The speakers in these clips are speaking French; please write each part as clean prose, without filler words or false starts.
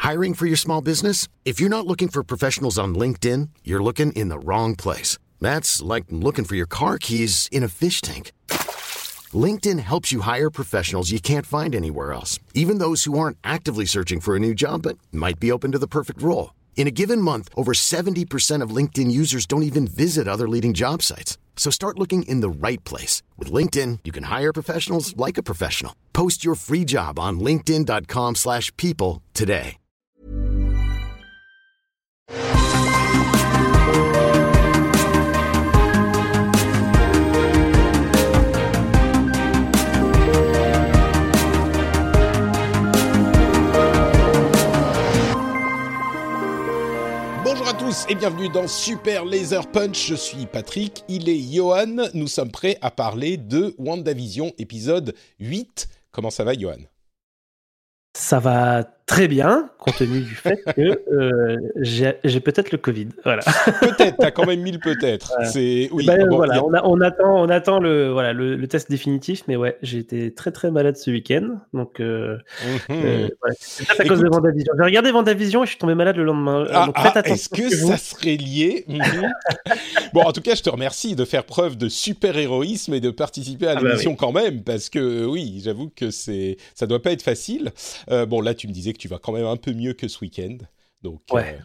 Hiring for your small business? If you're not looking for professionals on LinkedIn, you're looking in the wrong place. That's like looking for your car keys in a fish tank. LinkedIn helps you hire professionals you can't find anywhere else, even those who aren't actively searching for a new job but might be open to the perfect role. In a given month, over 70% of LinkedIn users don't even visit other leading job sites. So start looking in the right place. With LinkedIn, you can hire professionals like a professional. Post your free job on linkedin.com/people today. Bonjour à tous et bienvenue dans Super Laser Punch, je suis Patrick, il est Johan, nous sommes prêts à parler de WandaVision épisode 8. Comment ça va Johan ? Ça va très bien, compte tenu du fait que j'ai peut-être le Covid. Voilà. Peut-être, t'as quand même mis le peut-être. C'est... Oui, voilà, on attend le test définitif, mais ouais, j'ai été très très malade ce week-end, donc ouais, c'est peut-être à cause de WandaVision. J'ai regardé WandaVision et je suis tombé malade le lendemain. Donc faites attention. Est-ce que ça serait lié ? Bon, en tout cas, je te remercie de faire preuve de super-héroïsme et de participer à l'émission quand même, parce que oui, j'avoue que ça doit pas être facile. Bon, là, tu me disais que tu vas quand même un peu mieux que ce week-end. Donc, ouais.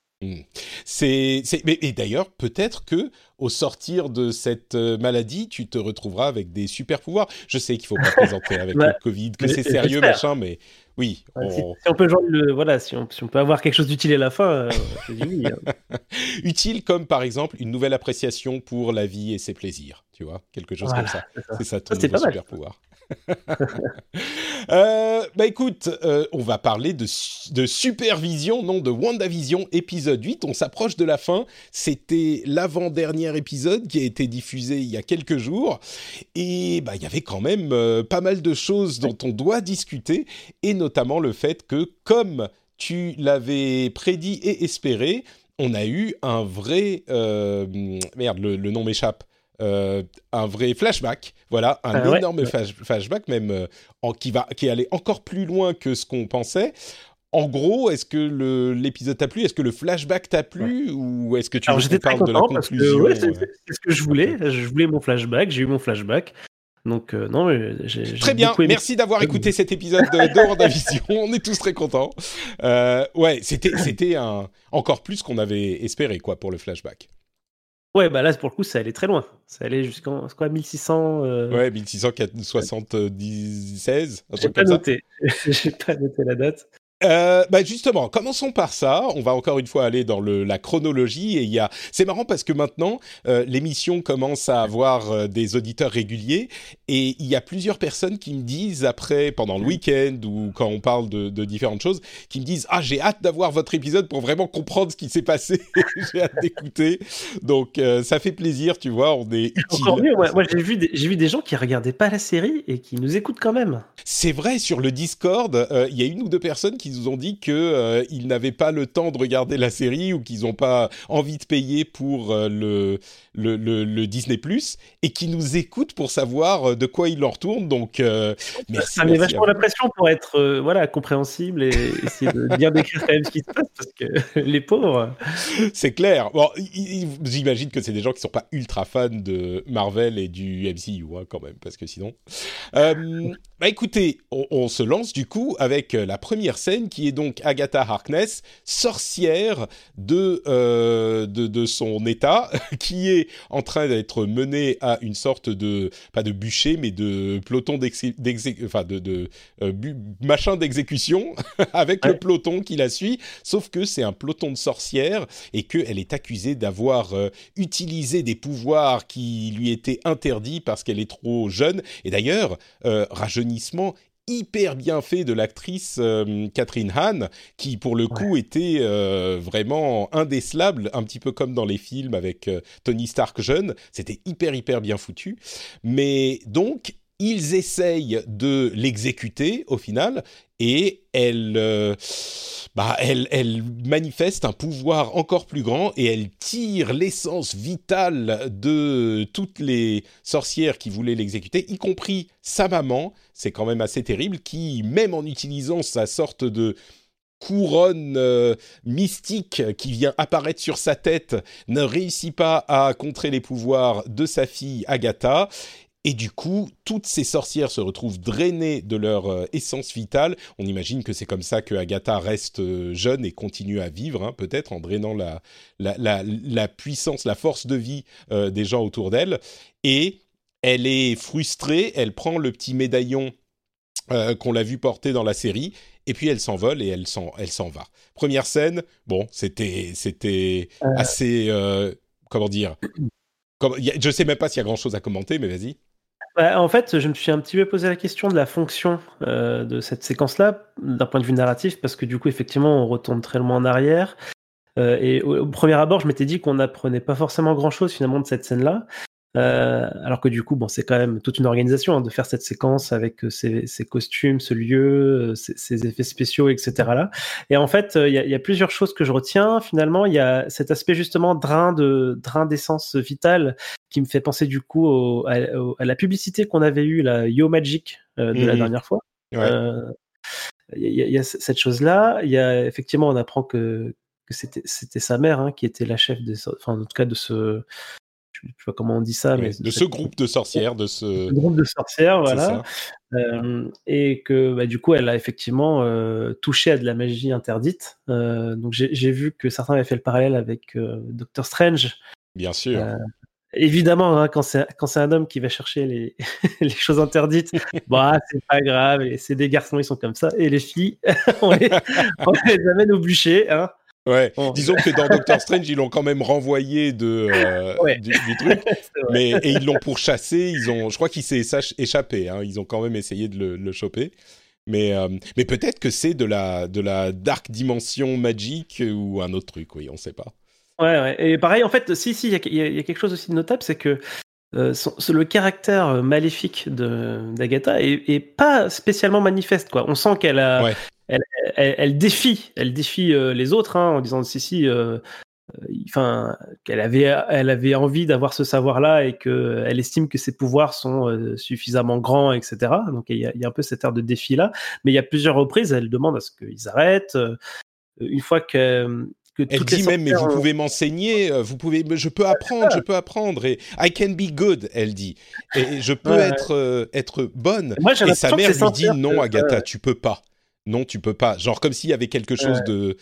Et d'ailleurs, peut-être que au sortir de cette maladie, tu te retrouveras avec des super pouvoirs. Je sais qu'il faut pas présenter avec le Covid, que c'est sérieux, machin, mais oui. Si on peut si on peut avoir quelque chose d'utile à la fin, je dis oui. Utile comme par exemple une nouvelle appréciation pour la vie et ses plaisirs, tu vois, quelque chose comme ça. C'est ça ton nouveau super pouvoir. Écoute, on va parler de Supervision, non de WandaVision épisode 8. On s'approche de la fin. C'était l'avant-dernier épisode qui a été diffusé il y a quelques jours. Et il y avait quand même pas mal de choses dont on doit discuter. Et notamment le fait que, comme tu l'avais prédit et espéré, on a eu un vrai... le nom m'échappe. Un vrai flashback, voilà, un énorme flashback même qui allait encore plus loin que ce qu'on pensait. En gros, est-ce que l'épisode t'a plu ? Est-ce que le flashback t'a plu ? Ou est-ce que tu veux qu'on parle de la conclusion ? C'est ce que je voulais. Je voulais mon flashback, j'ai eu mon flashback. Donc non, j'ai très bien, merci d'avoir écouté cet épisode de WandaVision, on est tous très contents. C'était encore plus qu'on avait espéré quoi pour le flashback. Ouais, là, pour le coup, ça allait très loin. Ça allait jusqu'en 1600... Ouais, 1676, un truc comme ça. J'ai pas noté la date. Justement, commençons par ça. On va encore une fois aller dans la chronologie. Et c'est marrant parce que maintenant, l'émission commence à avoir des auditeurs réguliers. Et il y a plusieurs personnes qui me disent après, pendant le week-end ou quand on parle de différentes choses, qui me disent « Ah, j'ai hâte d'avoir votre épisode pour vraiment comprendre ce qui s'est passé. J'ai hâte d'écouter. » Donc, ça fait plaisir, tu vois, on est utile. Encore mieux, moi j'ai vu des gens qui regardaient pas la série et qui nous écoutent quand même. C'est vrai, sur le Discord, il y a une ou deux personnes qui nous ont dit qu'ils n'avaient pas le temps de regarder la série ou qu'ils n'ont pas envie de payer pour le Disney+, et qui nous écoutent pour savoir de quoi il en retourne. Donc, merci. Ça met vachement la pression pour être compréhensible et essayer de bien décrire quand même ce qui se passe, parce que les pauvres... C'est clair. Bon, j'imagine que c'est des gens qui ne sont pas ultra fans de Marvel et du MCU, quand même, parce que sinon... écoutez, on se lance du coup avec la première scène qui est donc Agatha Harkness, sorcière de son état, qui est en train d'être menée à une sorte de, pas de bûcher, mais de peloton machin d'exécution avec le peloton qui la suit, sauf que c'est un peloton de sorcières et qu'elle est accusée d'avoir utilisé des pouvoirs qui lui étaient interdits parce qu'elle est trop jeune. Et d'ailleurs, rajeunissement hyper bien fait de l'actrice Catherine Hahn, qui pour le coup était vraiment indécelable, un petit peu comme dans les films avec Tony Stark jeune. C'était hyper bien foutu. Mais donc, ils essayent de l'exécuter au final, et elle manifeste un pouvoir encore plus grand et elle tire l'essence vitale de toutes les sorcières qui voulaient l'exécuter, y compris sa maman. C'est quand même assez terrible, qui, même en utilisant sa sorte de couronne mystique qui vient apparaître sur sa tête ne réussit pas à contrer les pouvoirs de sa fille Agatha. Et du coup, toutes ces sorcières se retrouvent drainées de leur essence vitale. On imagine que c'est comme ça que Agatha reste jeune et continue à vivre, hein, peut-être en drainant la puissance, la force de vie des gens autour d'elle. Et elle est frustrée, elle prend le petit médaillon qu'on l'a vu porter dans la série, et puis elle s'envole et elle s'en va. Première scène, bon, c'était assez... comment dire je sais même pas s'il y a grand-chose à commenter, mais vas-y. En fait, je me suis un petit peu posé la question de la fonction de cette séquence-là, d'un point de vue narratif, parce que du coup, effectivement, on retourne très loin en arrière. Et au premier abord, je m'étais dit qu'on n'apprenait pas forcément grand-chose finalement de cette scène-là. Alors que du coup, bon, c'est quand même toute une organisation de faire cette séquence avec ces costumes, ce lieu, ces effets spéciaux, etc. là. Et en fait, il y a plusieurs choses que je retiens. Finalement, il y a cet aspect justement drain d'essence vitale qui me fait penser du coup à la publicité qu'on avait eue, la Yo Magic de la dernière fois. Ouais. Il y a cette chose-là. Il y a effectivement, on apprend que c'était sa mère hein, qui était la chef en tout cas de ce... Je sais pas comment on dit ça, mais de ce groupe de sorcières, de ce groupe de sorcières, voilà. Et que du coup, elle a effectivement touché à de la magie interdite. Donc j'ai vu que certains avaient fait le parallèle avec Doctor Strange. Bien sûr. Évidemment, hein, quand c'est un homme qui va chercher les, les choses interdites, bah c'est pas grave. Et c'est des garçons, ils sont comme ça. Et les filles, on les amène au bûcher, hein. Ouais, bon. Disons que dans Doctor Strange, ils l'ont quand même renvoyé du truc, et ils l'ont pourchassé. Je crois qu'il s'est échappé. Hein, ils ont quand même essayé de le choper. Mais peut-être que c'est de la dark dimension magique ou un autre truc. Oui, on sait pas. Ouais. Et pareil, en fait, il y a quelque chose aussi de notable, c'est que le caractère maléfique d'Agatha est pas spécialement manifeste, quoi. On sent qu'elle a. Ouais. Elle défie les autres hein, en disant qu'elle avait envie d'avoir ce savoir-là et qu'elle estime que ses pouvoirs sont suffisamment grands, etc. Donc il y a un peu cette air de défi-là. Mais il y a plusieurs reprises, elle demande à ce qu'ils arrêtent. Une fois que elle dit même, mais vous pouvez m'enseigner, je peux apprendre, et I can be good, elle dit, et je peux être bonne. Moi, et sa mère lui dit non, Agatha, tu peux pas. Non, tu peux pas. Genre comme s'il y avait quelque chose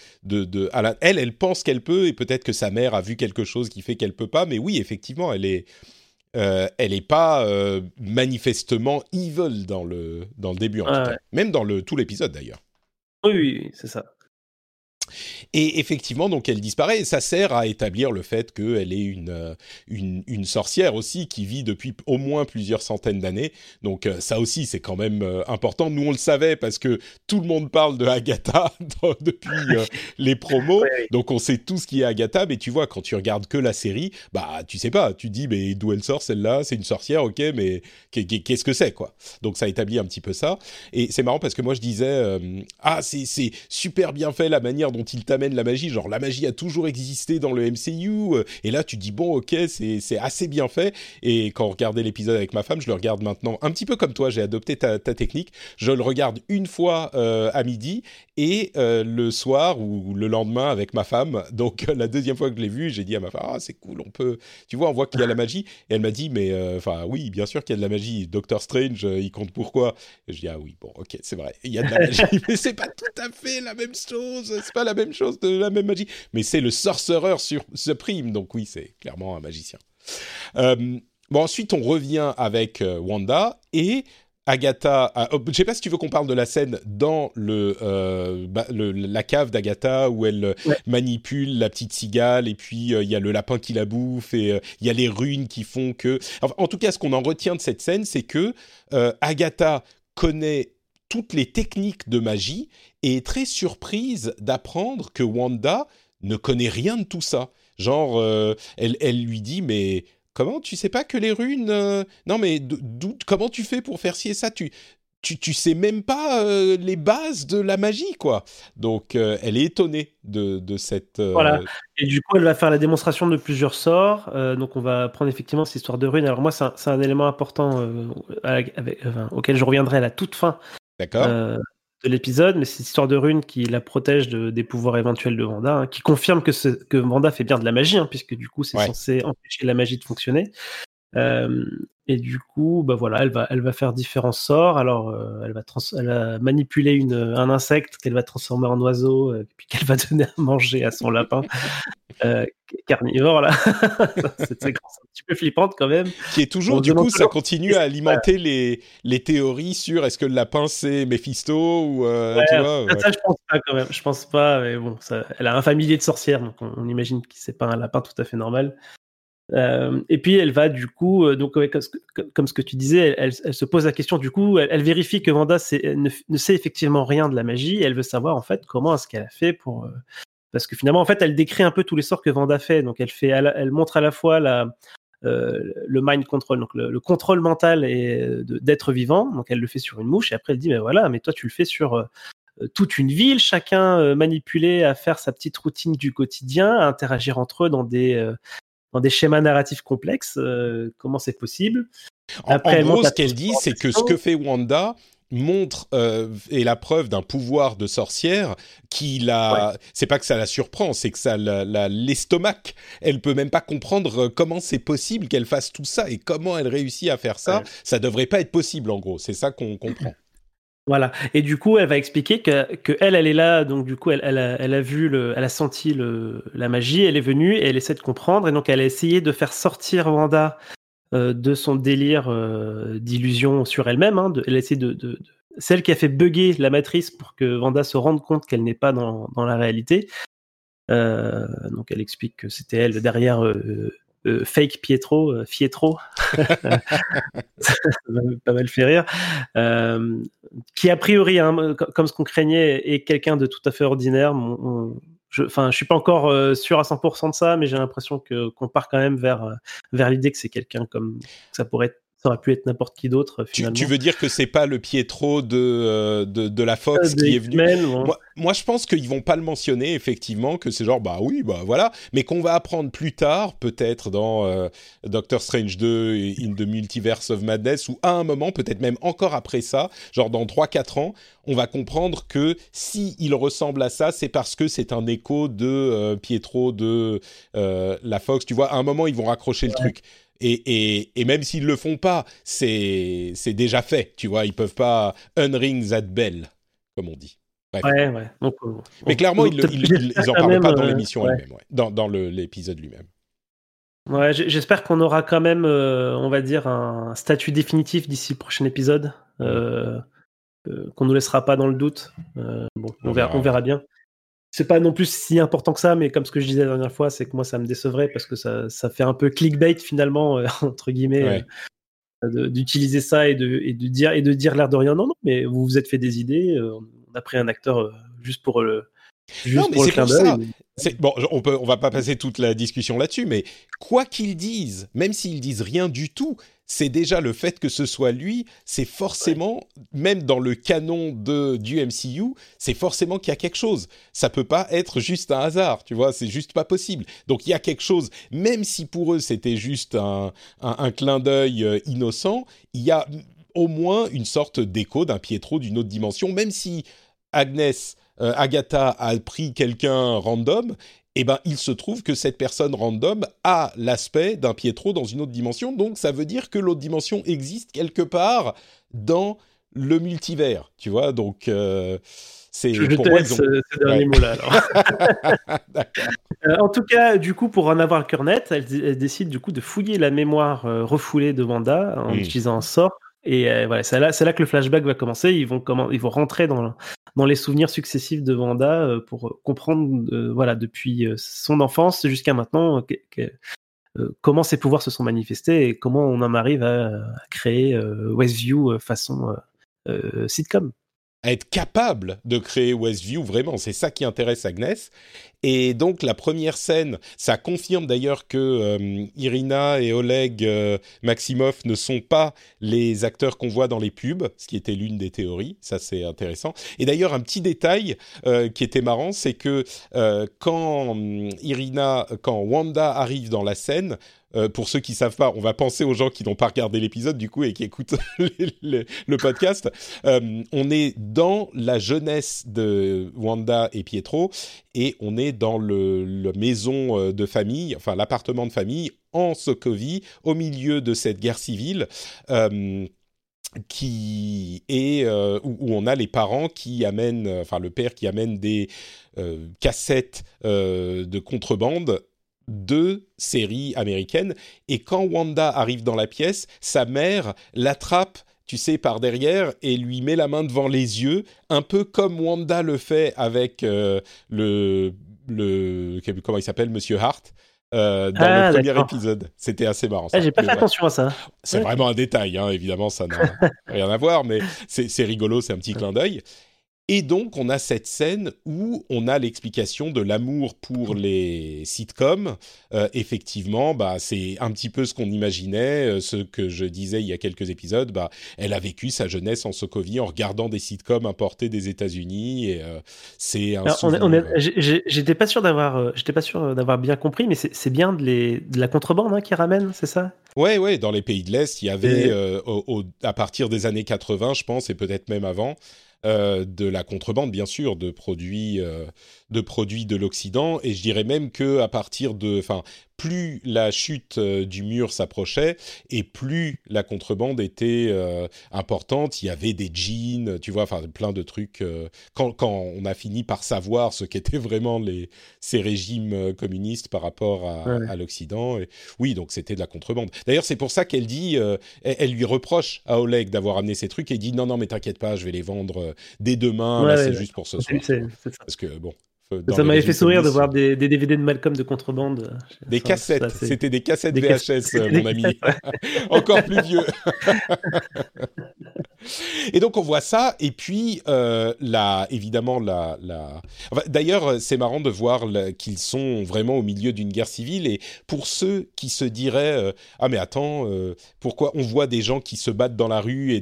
elle pense qu'elle peut, et peut-être que sa mère a vu quelque chose qui fait qu'elle peut pas. Mais oui, effectivement, elle est pas manifestement evil dans le début en tout cas. Même dans tout l'épisode d'ailleurs. Oui, c'est ça. Et effectivement, donc elle disparaît, et ça sert à établir le fait qu'elle est une sorcière aussi qui vit depuis au moins plusieurs centaines d'années. Donc ça aussi, c'est quand même important. Nous, on le savait parce que tout le monde parle de Agatha depuis les promos. Oui. Donc on sait tout ce qui est Agatha, mais tu vois, quand tu regardes que la série, bah tu sais pas. Tu dis, mais d'où elle sort celle-là? C'est une sorcière, ok, mais qu'est-ce que c'est, quoi? Donc ça établit un petit peu ça. Et c'est marrant parce que moi, je disais, c'est super bien fait la manière dont il t'amène la magie, genre la magie a toujours existé dans le MCU, et là tu dis bon ok, c'est assez bien fait. Et quand on regardait l'épisode avec ma femme, je le regarde maintenant un petit peu comme toi, j'ai adopté ta technique, je le regarde une fois à midi et le soir ou le lendemain avec ma femme. Donc la deuxième fois que je l'ai vu, j'ai dit à ma femme, c'est cool, tu vois, on voit qu'il y a la magie. Et elle m'a dit, mais oui, bien sûr qu'il y a de la magie, Doctor Strange, il compte pourquoi? Et je dis, ah oui, bon ok, c'est vrai, il y a de la magie, mais c'est pas tout à fait la même chose, c'est pas la même chose, de la même magie, mais c'est le Sorcerer Supreme, donc oui, c'est clairement un magicien. Bon, ensuite on revient avec Wanda et Agatha. Je sais pas si tu veux qu'on parle de la scène dans la cave d'Agatha où elle manipule la petite cigale, et puis il y a le lapin qui la bouffe, et il y a les runes qui font que... Enfin, en tout cas, ce qu'on en retient de cette scène, c'est que Agatha connaît toutes les techniques de magie et est très surprise d'apprendre que Wanda ne connaît rien de tout ça. Genre, elle lui dit, mais comment tu sais pas que les runes... Non, mais comment tu fais pour faire ci et ça? Tu sais même pas les bases de la magie, quoi. Donc, elle est étonnée de cette... Voilà. Et du coup, elle va faire la démonstration de plusieurs sorts. Donc, on va prendre effectivement cette histoire de runes. Alors moi, c'est un élément important auquel je reviendrai à la toute fin. D'accord. l'épisode, mais c'est l'histoire de Rune qui la protège des pouvoirs éventuels de Wanda, hein, qui confirme que Wanda fait bien de la magie, hein, puisque du coup c'est censé empêcher la magie de fonctionner. Et du coup, bah voilà, elle va faire différents sorts. Alors, elle va manipuler un insecte qu'elle va transformer en oiseau, puis qu'elle va donner à manger à son lapin carnivore. Là, cette séquence un petit peu flippante quand même. Qui est toujours, du coup, ça continue à alimenter les théories sur est-ce que le lapin c'est Mephisto ou tu vois. Ça, je pense pas quand même. Je pense pas, mais bon, elle a un familier de sorcières, donc on imagine que c'est pas un lapin tout à fait normal. Et puis elle va du coup, donc comme ce que tu disais, elle se pose la question. Du coup, elle vérifie que Wanda ne sait effectivement rien de la magie. Et elle veut savoir en fait comment est-ce qu'elle a fait pour, parce que finalement en fait elle décrit un peu tous les sorts que Wanda fait. Donc elle montre à la fois le mind control, donc le contrôle mental d'être vivant. Donc elle le fait sur une mouche et après elle dit mais voilà, mais toi tu le fais sur toute une ville, chacun manipulé à faire sa petite routine du quotidien, à interagir entre eux dans des schémas narratifs complexes, comment c'est possible. Après, en gros, ce qu'elle dit, c'est que ce que fait Wanda montre est la preuve d'un pouvoir de sorcière c'est pas que ça la surprend, c'est que ça l'estomac. Elle peut même pas comprendre comment c'est possible qu'elle fasse tout ça et comment elle réussit à faire ça. Ça devrait pas être possible, en gros. C'est ça qu'on comprend. Voilà. Et du coup, elle va expliquer que elle est là. Donc du coup, elle a senti la magie. Elle est venue et elle essaie de comprendre. Et donc, elle a essayé de faire sortir Wanda de son délire d'illusion sur elle-même. Hein. Elle a essayé celle qui a fait bugger la matrice pour que Wanda se rende compte qu'elle n'est pas dans la réalité. Donc, elle explique que c'était elle derrière. Fake Fietro, ça m'a pas mal fait rire, qui a priori, hein, comme ce qu'on craignait, est quelqu'un de tout à fait ordinaire. Je suis pas encore sûr à 100% de ça, mais j'ai l'impression qu'on part quand même vers l'idée que c'est quelqu'un comme ça aurait pu être n'importe qui d'autre finalement. Tu veux dire que c'est pas le Pietro de la Fox qui est venu. Moi, je pense qu'ils vont pas le mentionner effectivement, que c'est genre bah oui, bah voilà, mais qu'on va apprendre plus tard, peut-être dans Doctor Strange 2 in the Multiverse of Madness, ou à un moment, peut-être même encore après ça, genre dans 3-4 ans, on va comprendre que si il ressemble à ça, c'est parce que c'est un écho de Pietro de la Fox. Tu vois, à un moment, ils vont raccrocher le truc. Et même s'ils le font pas, c'est déjà fait, tu vois. Ils peuvent pas unring that bell, comme on dit. Bref. Ouais. Donc, mais clairement, ils en parlent pas dans l'émission elle-même, dans l'épisode lui-même. Ouais, j'espère qu'on aura quand même, on va dire, un statut définitif d'ici le prochain épisode, qu'on nous laissera pas dans le doute. On verra bien. C'est pas non plus si important que ça, mais comme ce que je disais la dernière fois, c'est que moi ça me décevrait parce que ça fait un peu clickbait finalement, entre guillemets, d'utiliser ça et de dire l'air de rien. Non, mais vous vous êtes fait des idées. On a pris un acteur juste pour le clin d'œil. Bon, on va pas passer toute la discussion là-dessus, mais quoi qu'ils disent, même s'ils disent rien du tout, c'est déjà le fait que ce soit lui, c'est forcément, même dans le canon du MCU, c'est forcément qu'il y a quelque chose. Ça peut pas être juste un hasard, tu vois, c'est juste pas possible. Donc il y a quelque chose, même si pour eux c'était juste un clin d'œil innocent, il y a au moins une sorte d'écho d'un Pietro d'une autre dimension, même si Agatha a pris quelqu'un random, eh ben, il se trouve que cette personne random a l'aspect d'un Pietro dans une autre dimension, donc ça veut dire que l'autre dimension existe quelque part dans le multivers, tu vois, donc c'est... Je te laisse ce dernier mot-là, alors. En tout cas, du coup, pour en avoir le cœur net, elle décide du coup de fouiller la mémoire refoulée de Wanda en utilisant un sort. Et voilà, c'est là que le flashback va commencer. Ils vont rentrer dans les souvenirs successifs de Wanda pour comprendre, depuis son enfance jusqu'à maintenant, comment ses pouvoirs se sont manifestés et comment on en arrive à créer Westview façon sitcom. À être capable de créer Westview, vraiment, c'est ça qui intéresse Agnès. Et donc la première scène, ça confirme d'ailleurs que Irina et Oleg Maximoff ne sont pas les acteurs qu'on voit dans les pubs, ce qui était l'une des théories, ça c'est intéressant. Et d'ailleurs un petit détail qui était marrant, c'est que quand Wanda arrive dans la scène, pour ceux qui savent pas, on va penser aux gens qui n'ont pas regardé l'épisode du coup et qui écoutent le podcast. On est dans la jeunesse de Wanda et Pietro et on est dans la maison de famille, enfin l'appartement de famille en Sokovie, au milieu de cette guerre civile. Qui est où on a les parents qui amènent, enfin le père qui amène des cassettes de contrebande de séries américaines, et quand Wanda arrive dans la pièce, sa mère l'attrape, tu sais, par derrière et lui met la main devant les yeux, un peu comme Wanda le fait avec comment il s'appelle, Monsieur Hart. Dans le premier épisode. C'était assez marrant. Ça. J'ai pas fait attention à ça. C'est vraiment un détail, hein, évidemment, ça n'a rien à voir, mais c'est rigolo, c'est un petit clin d'œil. Et donc, on a cette scène où on a l'explication de l'amour pour les sitcoms. Effectivement, c'est un petit peu ce qu'on imaginait, ce que je disais il y a quelques épisodes. Elle a vécu sa jeunesse en Sokovie en regardant des sitcoms importés des États-Unis. Et c'est un souvenir. J'étais pas sûr d'avoir bien compris, mais c'est bien de la contrebande qui ramène, c'est ça ? Ouais, dans les pays de l'Est, il y avait, à partir des années 80, je pense, et peut-être même avant, de la contrebande, bien sûr, de produits de l'Occident, et je dirais même que à partir plus la chute du mur s'approchait et plus la contrebande était importante. Il y avait des jeans, tu vois, enfin plein de trucs. Quand on a fini par savoir ce qu'étaient vraiment ces régimes communistes par rapport à l'Occident, et oui, donc c'était de la contrebande. D'ailleurs, c'est pour ça qu'elle dit, elle lui reproche à Oleg d'avoir amené ces trucs et dit non, mais t'inquiète pas, je vais les vendre dès demain. Là, c'est juste pour ce soir. C'est ça. Parce que bon. Ça m'avait fait sourire de voir des DVD de Malcolm de contrebande. Cassettes, c'était des cassettes VHS, mon ami. Encore plus vieux. Et donc on voit ça, et puis évidemment Enfin, d'ailleurs, c'est marrant de voir qu'ils sont vraiment au milieu d'une guerre civile, et pour ceux qui se diraient ah mais attends, pourquoi on voit des gens qui se battent dans la rue et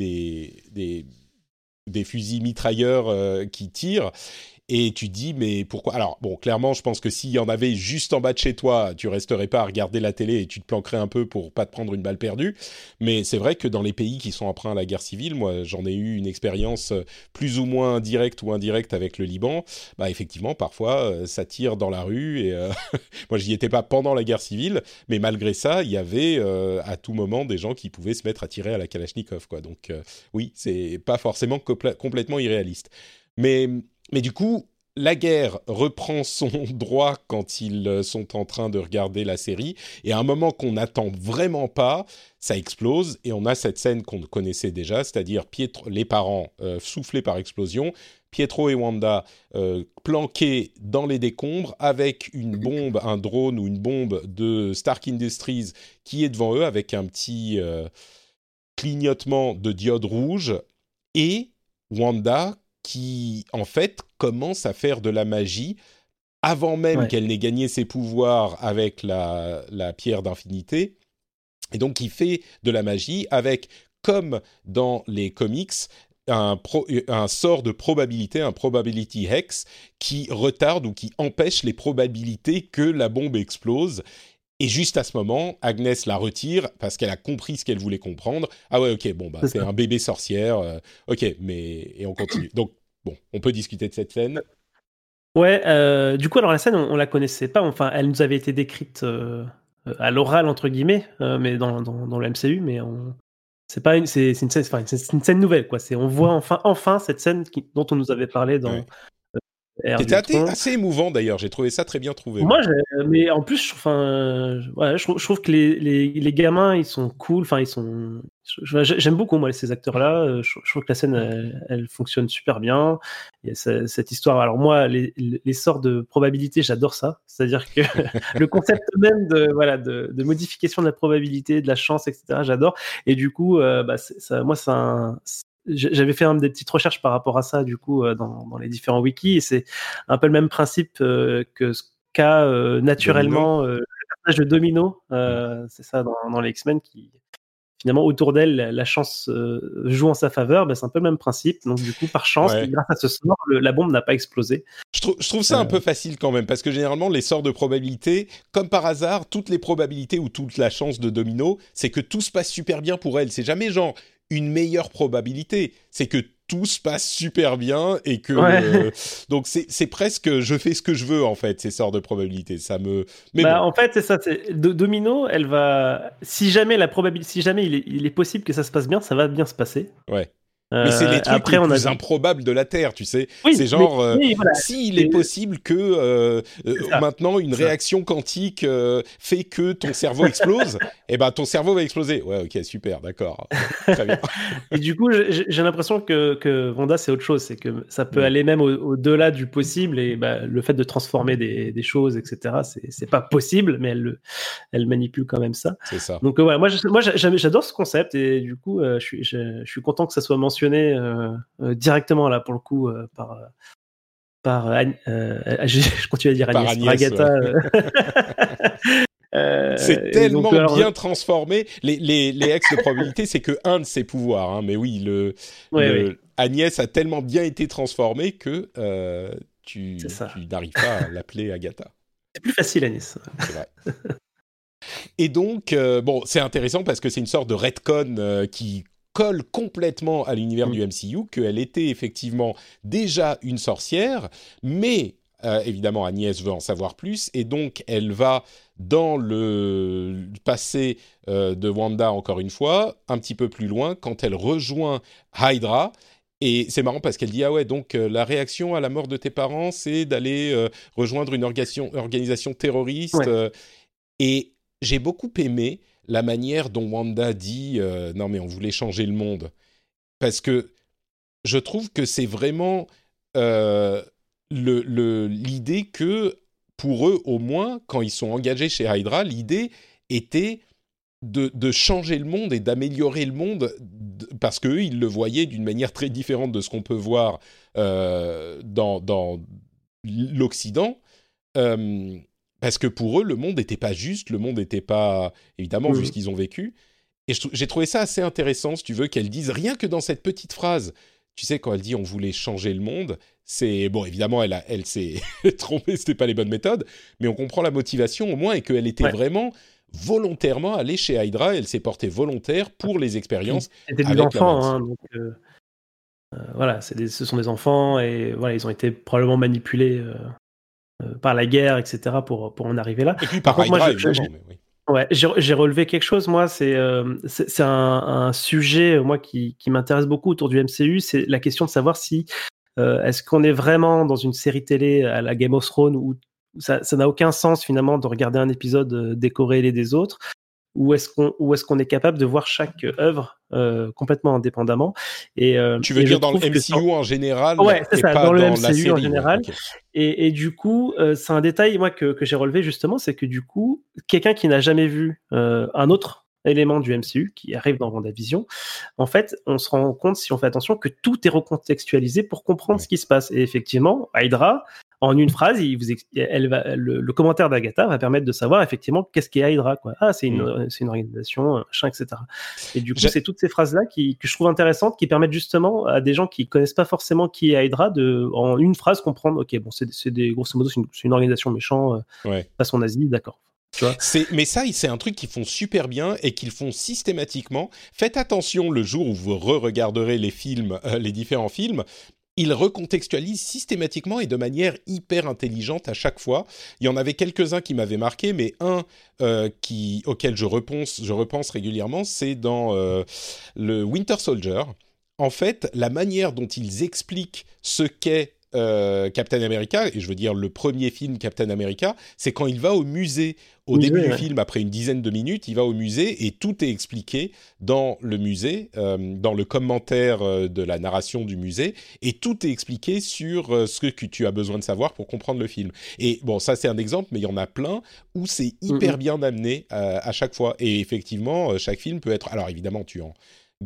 des fusils mitrailleurs qui tirent. Et tu dis, mais pourquoi ? Alors, bon, clairement, je pense que s'il y en avait juste en bas de chez toi, tu resterais pas à regarder la télé et tu te planquerais un peu pour pas te prendre une balle perdue. Mais c'est vrai que dans les pays qui sont emprunts à la guerre civile, moi, j'en ai eu une expérience plus ou moins directe ou indirecte avec le Liban. Effectivement, parfois, ça tire dans la rue et moi, j'y étais pas pendant la guerre civile, mais malgré ça, il y avait à tout moment des gens qui pouvaient se mettre à tirer à la Kalachnikov, quoi. Donc, oui, c'est pas forcément complètement irréaliste. Mais du coup, la guerre reprend son droit quand ils sont en train de regarder la série. Et à un moment qu'on n'attend vraiment pas, ça explose. Et on a cette scène qu'on connaissait déjà, c'est-à-dire les parents soufflés par explosion, Pietro et Wanda planqués dans les décombres avec une bombe, un drone ou une bombe de Stark Industries qui est devant eux avec un petit clignotement de diode rouge. Et Wanda qui, en fait, commence à faire de la magie avant même qu'elle n'ait gagné ses pouvoirs avec la pierre d'infinité. Et donc, il fait de la magie avec, comme dans les comics, un sort de probabilité, un probability hex, qui retarde ou qui empêche les probabilités que la bombe explose. Et juste à ce moment, Agnès la retire parce qu'elle a compris ce qu'elle voulait comprendre. Ah ouais, ok, bon, c'est un bébé sorcière. Ok, et on continue. Donc, bon, on peut discuter de cette scène. Ouais, du coup, alors la scène, on la connaissait pas. Enfin, elle nous avait été décrite à l'oral, entre guillemets, mais dans le MCU, mais c'est une scène nouvelle, quoi. On voit enfin cette scène dont on nous avait parlé dans... C'était assez émouvant d'ailleurs, j'ai trouvé ça très bien trouvé. Moi, mais en plus, je trouve que les gamins, ils sont cool. Enfin, j'aime beaucoup moi ces acteurs-là. Je trouve que la scène, elle fonctionne super bien. Il y a cette histoire. Alors moi, les sorts de probabilité, j'adore ça. C'est-à-dire que le concept même de modification de la probabilité, de la chance, etc. J'adore. Et du coup, j'avais fait des petites recherches par rapport à ça, du coup, dans les différents wikis, et c'est un peu le même principe que ce qu'a naturellement le personnage de Domino, c'est ça, dans les X-Men, qui finalement autour d'elle la chance joue en sa faveur, c'est un peu le même principe. Donc du coup, par chance, grâce à ce sort, la bombe n'a pas explosé. Je trouve ça un peu facile quand même, parce que généralement les sorts de probabilité, comme par hasard, toutes les probabilités ou toute la chance de domino, c'est que tout se passe super bien pour elle. C'est jamais genre une meilleure probabilité, c'est que tout se passe super bien et que donc c'est presque je fais ce que je veux en fait, ces sorts de probabilité. Ça me en fait c'est ça, domino, elle va si jamais il est possible que ça se passe bien, ça va bien se passer. Ouais. Mais c'est les trucs les plus improbables de la Terre, tu sais. Oui, c'est genre, voilà, s'il est possible que maintenant une réaction quantique fait que ton cerveau explose, et ben ton cerveau va exploser. Ouais, ok, super, d'accord. Très bien. Et du coup, j'ai l'impression que Wanda, c'est autre chose. C'est que ça peut aller même au-delà du possible. Et le fait de transformer des choses, etc., c'est pas possible, mais elle manipule quand même ça. C'est ça. Donc, moi j'adore ce concept. Et du coup, je suis content que ça soit mentionné directement là pour le coup je continue à dire Agnès, Agatha. C'est tellement donc, bien transformé. Les ex de probabilité, c'est que un de ses pouvoirs, hein, mais oui, Agnès a tellement bien été transformée que tu n'arrives pas à l'appeler Agatha. C'est plus facile, Agnès. C'est vrai. Et donc, c'est intéressant parce que c'est une sorte de retcon qui colle complètement à l'univers du MCU, qu'elle était effectivement déjà une sorcière, mais évidemment Agnès veut en savoir plus, et donc elle va dans le passé de Wanda, encore une fois, un petit peu plus loin, quand elle rejoint Hydra. Et c'est marrant parce qu'elle dit « Ah ouais, donc la réaction à la mort de tes parents, c'est d'aller rejoindre une organisation terroriste. » Et j'ai beaucoup aimé la manière dont Wanda dit non mais on voulait changer le monde, parce que je trouve que c'est vraiment l'idée que pour eux au moins quand ils sont engagés chez Hydra, l'idée était de changer le monde et d'améliorer le monde, parce qu'eux ils le voyaient d'une manière très différente de ce qu'on peut voir dans l'Occident. Parce que pour eux, le monde n'était pas juste, le monde n'était pas, évidemment, vu ce qu'ils ont vécu. Et j'ai trouvé ça assez intéressant, si tu veux, qu'elle dise, rien que dans cette petite phrase, tu sais, quand elle dit « on voulait changer le monde », c'est, bon, évidemment, elle s'est trompée, c'était pas les bonnes méthodes, mais on comprend la motivation au moins, et qu'elle était vraiment volontairement allée chez Hydra, elle s'est portée volontaire pour les expériences avec des enfants, hein, donc voilà, ce sont des enfants, et voilà, ils ont été probablement manipulés par la guerre, etc., pour en arriver là. Et puis par contre, Hydra, évidemment, mais oui. Ouais, j'ai relevé quelque chose, moi, c'est un sujet, moi, qui m'intéresse beaucoup autour du MCU, c'est la question de savoir si est-ce qu'on est vraiment dans une série télé à la Game of Thrones où ça n'a aucun sens, finalement, de regarder un épisode décorrélé des autres, ou est-ce qu'on est capable de voir chaque œuvre complètement indépendamment. Et tu veux dire dans le MCU en général, ouais, c'est ça, pas dans le dans MCU la série, en général. Okay. Et du coup, c'est un détail, moi, que j'ai relevé justement, c'est que du coup, quelqu'un qui n'a jamais vu un autre élément du MCU qui arrive dans WandaVision, en fait, on se rend compte, si on fait attention, que tout est recontextualisé pour comprendre ce qui se passe. Et effectivement, Hydra, en une phrase, le commentaire d'Agatha va permettre de savoir effectivement qu'est-ce qu'est Hydra, quoi. Ah, c'est une organisation, machin, etc. Et du coup, c'est toutes ces phrases-là que je trouve intéressantes, qui permettent justement à des gens qui connaissent pas forcément qui est Hydra de, en une phrase, comprendre. Ok, bon, grosso modo, c'est une organisation méchante, façon nazie, d'accord. Tu vois, mais ça, c'est un truc qu'ils font super bien et qu'ils font systématiquement. Faites attention le jour où vous re-regarderez les films, les différents films. Ils recontextualisent systématiquement et de manière hyper intelligente à chaque fois. Il y en avait quelques-uns qui m'avaient marqué, mais un auquel je repense régulièrement, c'est dans le Winter Soldier. En fait, la manière dont ils expliquent ce qu'est Captain America, et je veux dire le premier film Captain America, c'est quand il va au musée au début du film, après une dizaine de minutes, il va au musée et tout est expliqué dans le musée, dans le commentaire de la narration du musée, et tout est expliqué sur ce que tu as besoin de savoir pour comprendre le film. Et bon, ça c'est un exemple, mais il y en a plein où c'est hyper bien amené à chaque fois. Et effectivement, chaque film peut être... Alors évidemment, tu en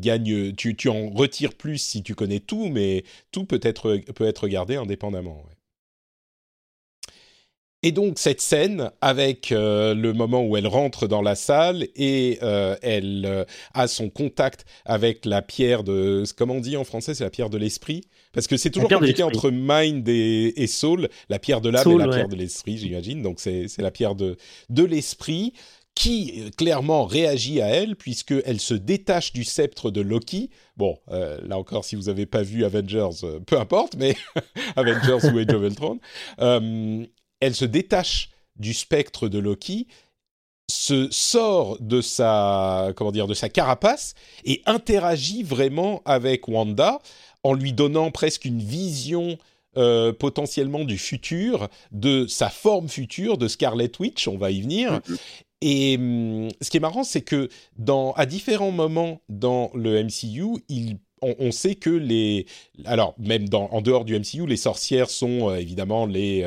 retires plus si tu connais tout, mais tout peut être regardé indépendamment. Ouais. Et donc cette scène avec le moment où elle rentre dans la salle et elle a son contact avec la pierre de... Comment on dit en français? C'est la pierre de l'esprit? Parce que c'est toujours compliqué entre mind et soul. La pierre de l'âme et la pierre de l'esprit, j'imagine. Donc c'est la pierre de l'esprit qui clairement réagit à elle puisqu'elle se détache du sceptre de Loki. Bon, là encore, si vous n'avez pas vu Avengers, peu importe, mais Avengers ou Age of Ultron... elle se détache du spectre de Loki, se sort de sa carapace et interagit vraiment avec Wanda en lui donnant presque une vision potentiellement du futur, de sa forme future, de Scarlet Witch, on va y venir. Mm-hmm. Et ce qui est marrant, c'est que à différents moments dans le MCU, on sait que alors même en dehors du MCU, les sorcières sont évidemment les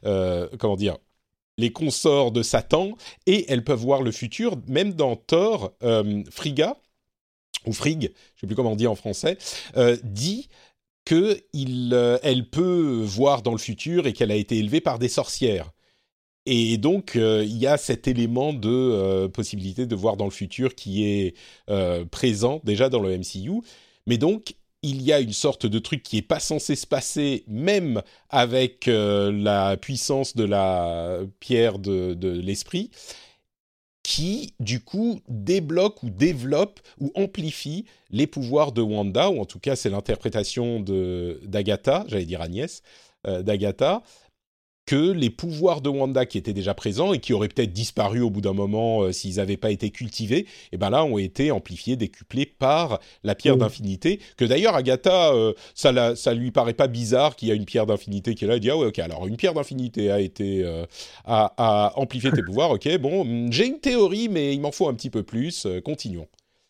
consorts de Satan et elles peuvent voir le futur. Même dans Thor, Frigga ou Frigg, je sais plus comment on dit en français, dit qu'elle peut voir dans le futur et qu'elle a été élevée par des sorcières. Et donc, il y a cet élément de possibilité de voir dans le futur qui est présent déjà dans le MCU. Mais donc, il y a une sorte de truc qui n'est pas censé se passer, même avec la puissance de la pierre de l'esprit, qui, du coup, débloque ou développe ou amplifie les pouvoirs de Wanda, ou en tout cas, c'est l'interprétation d'Agatha, j'allais dire Agnès, d'Agatha, que les pouvoirs de Wanda qui étaient déjà présents et qui auraient peut-être disparu au bout d'un moment s'ils n'avaient pas été cultivés, et ben là ont été amplifiés, décuplés par la pierre d'infinité, que d'ailleurs Agatha, ça lui paraît pas bizarre qu'il y a une pierre d'infinité qui est là, et dit ah ouais ok, alors une pierre d'infinité a été a amplifié tes pouvoirs, ok bon, j'ai une théorie mais il m'en faut un petit peu plus, continuons.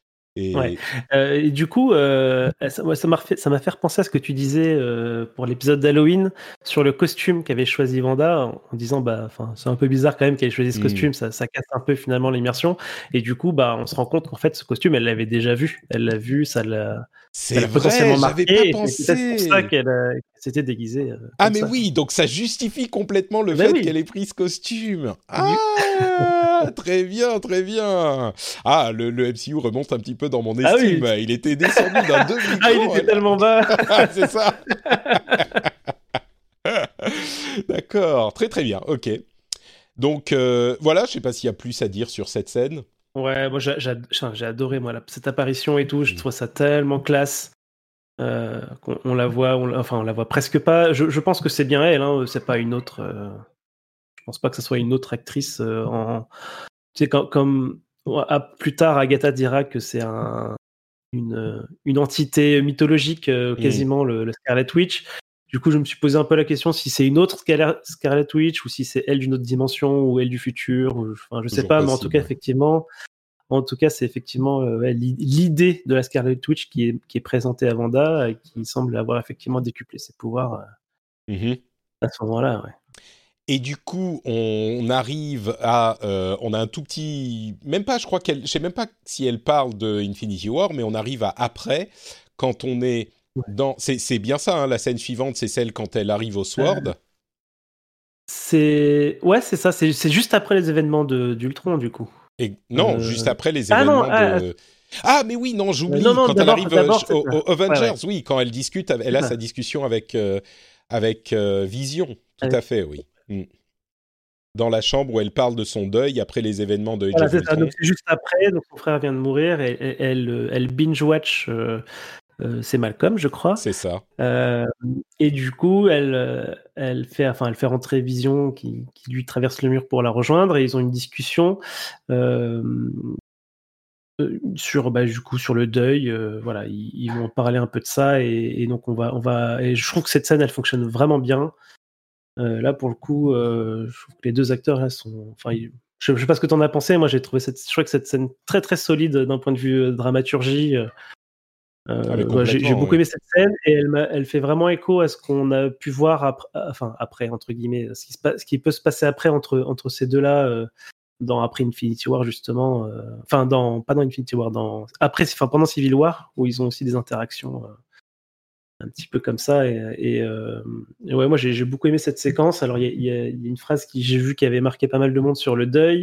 Et du coup, ça m'a fait repenser à ce que tu disais pour l'épisode d'Halloween sur le costume qu'avait choisi Wanda, en disant c'est un peu bizarre quand même qu'elle ait choisi ce costume, ça casse un peu finalement l'immersion. Et du coup, on se rend compte qu'en fait, ce costume, elle l'avait déjà vu. Elle l'a vu, ça l'a potentiellement marqué. J'avais pas pensé. C'est peut-être pour ça qu'elle s'était déguisée. Mais oui, donc ça justifie complètement le fait qu'elle ait pris ce costume. Très bien, très bien. Le MCU remonte un petit peu dans mon estime. Oui. Il était descendu d'un demi-tour. Il était tellement bas. C'est ça. D'accord, très très bien, ok. Donc voilà, je sais pas s'il y a plus à dire sur cette scène. Ouais, moi j'ai adoré cette apparition et tout, je trouve ça tellement classe. On la voit, on la voit presque pas. Je pense que c'est bien elle, hein, c'est pas une autre. Je pense pas que ce soit une autre actrice. Tu sais, comme plus tard, Agatha dira que c'est une entité mythologique, quasiment le Scarlet Witch. Du coup, je me suis posé un peu la question si c'est une autre Scarlet Witch ou si c'est elle d'une autre dimension ou elle du futur. Je sais pas, mais en tout cas, effectivement. En tout cas, c'est effectivement l'idée de la Scarlet Witch qui est présentée à Wanda et qui semble avoir effectivement décuplé ses pouvoirs à ce moment-là. Ouais. Et du coup, on arrive à... on a un tout petit... Même pas, je sais même pas si elle parle de Infinity War, mais on arrive à après, quand on est dans... C'est bien ça, hein, la scène suivante, c'est celle quand elle arrive au Sword. C'est ça, c'est juste après les événements d'Ultron, du coup. Et non, juste après les événements de... Ah, mais oui, non, j'oublie. Quand elle arrive aux Avengers, oui, quand elle discute, elle a sa discussion avec Vision. Tout à fait, oui. Dans la chambre où elle parle de son deuil après les événements de Age of Ultron. Donc c'est juste après, donc son frère vient de mourir et elle binge-watch c'est Malcolm, je crois. C'est ça. Et du coup, elle fait rentrer Vision qui lui traverse le mur pour la rejoindre et ils ont une discussion sur le deuil. Voilà, ils vont parler un peu de ça et donc on va et je trouve que cette scène elle fonctionne vraiment bien. Là pour le coup, je trouve que les deux acteurs là sont. Je sais pas ce que t'en as pensé. Moi, j'ai trouvé je crois que cette scène très très solide d'un point de vue dramaturgie. J'ai beaucoup aimé cette scène et elle fait vraiment écho à ce qu'on a pu voir après entre guillemets, ce qui peut se passer après entre ces deux-là après Infinity War justement. Pas dans Infinity War, pendant Civil War où ils ont aussi des interactions un petit peu comme ça. Et ouais, moi j'ai beaucoup aimé cette séquence. Alors il y a une phrase que j'ai vue qui avait marqué pas mal de monde sur le deuil.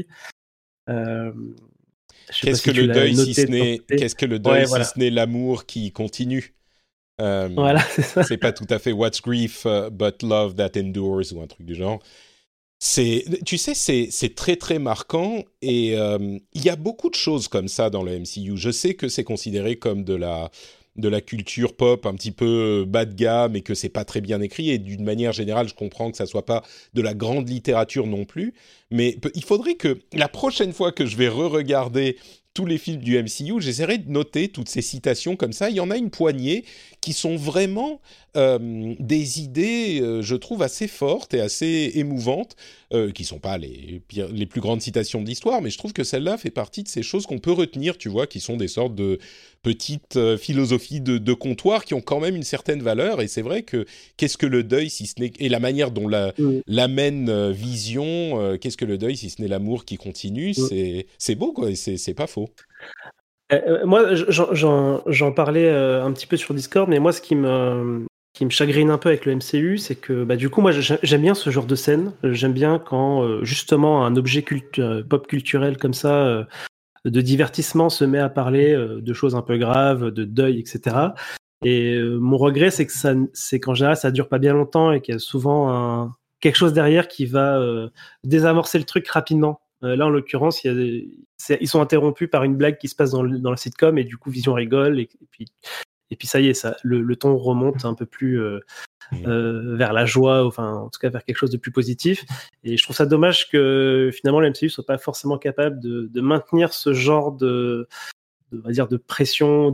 Qu'est-ce que le deuil si ce n'est l'amour qui continue? Voilà, c'est ça. C'est pas tout à fait What's grief but love that endures ou un truc du genre. Tu sais, c'est très très marquant et il y a beaucoup de choses comme ça dans le MCU. Je sais que c'est considéré comme de la culture pop un petit peu bas de gamme et que c'est pas très bien écrit, et d'une manière générale je comprends que ça soit pas de la grande littérature non plus, mais il faudrait que la prochaine fois que je vais re-regarder tous les films du MCU, j'essaierai de noter toutes ces citations comme ça. Il y en a une poignée qui sont vraiment des idées, je trouve, assez fortes et assez émouvantes, qui sont pas les plus grandes citations de l'histoire, mais je trouve que celle-là fait partie de ces choses qu'on peut retenir, tu vois, qui sont des sortes de petites philosophies de comptoir qui ont quand même une certaine valeur. Et c'est vrai que qu'est-ce que le deuil si ce n'est... Et la manière dont l'amène Vision, qu'est-ce que le deuil si ce n'est l'amour qui continue, c'est beau, quoi, et c'est pas faux. Moi, j'en parlais un petit peu sur Discord, mais moi, ce qui me chagrine un peu avec le MCU, c'est que du coup, moi, j'aime bien ce genre de scène. J'aime bien quand, justement, un objet pop culturel comme ça, de divertissement, se met à parler de choses un peu graves, de deuil, etc. Et mon regret, c'est qu'en général, ça dure pas bien longtemps et qu'il y a souvent quelque chose derrière qui va désamorcer le truc rapidement. Là, en l'occurrence, ils sont interrompus par une blague qui se passe dans la sitcom, et du coup, Vision rigole, et puis ça y est, le ton remonte un peu plus vers la joie, enfin, en tout cas vers quelque chose de plus positif. Et je trouve ça dommage que finalement le MCU soit pas forcément capable de maintenir ce genre on va dire, de pression,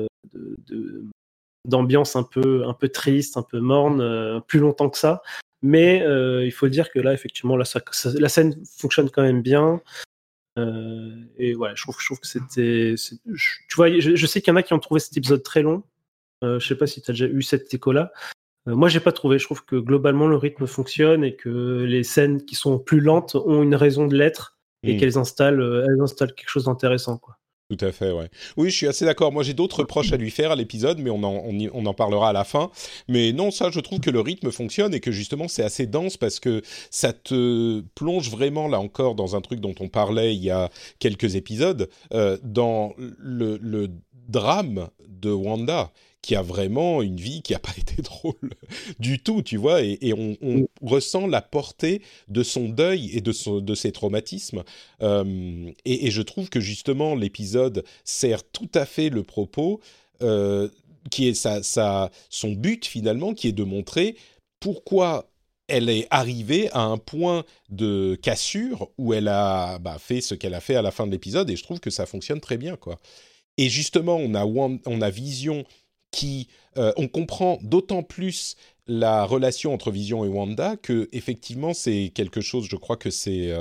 d'ambiance un peu triste, un peu morne, plus longtemps que ça. Mais il faut dire que là, effectivement, la scène fonctionne quand même bien. Et ouais, je trouve que c'était... Tu vois, je sais qu'il y en a qui ont trouvé cet épisode très long. Je sais pas si tu as déjà eu cette écho-là. Moi, j'ai pas trouvé. Je trouve que globalement, le rythme fonctionne et que les scènes qui sont plus lentes ont une raison de l'être, et qu'elles installent quelque chose d'intéressant, quoi. Tout à fait, ouais. Oui, je suis assez d'accord. Moi, j'ai d'autres reproches à lui faire à l'épisode, mais on en parlera à la fin. Mais non, ça, je trouve que le rythme fonctionne et que justement, c'est assez dense parce que ça te plonge vraiment, là encore, dans un truc dont on parlait il y a quelques épisodes, dans le drame de Wanda, qui a vraiment une vie qui n'a pas été drôle du tout, tu vois, et on ressent la portée de son deuil et de ses traumatismes. Et je trouve que justement, l'épisode sert tout à fait le propos, qui est son but finalement, qui est de montrer pourquoi elle est arrivée à un point de cassure où elle a fait ce qu'elle a fait à la fin de l'épisode, et je trouve que ça fonctionne très bien, quoi. Et justement, on a Vision qui... on comprend d'autant plus la relation entre Vision et Wanda que, effectivement, c'est quelque chose, je crois que c'est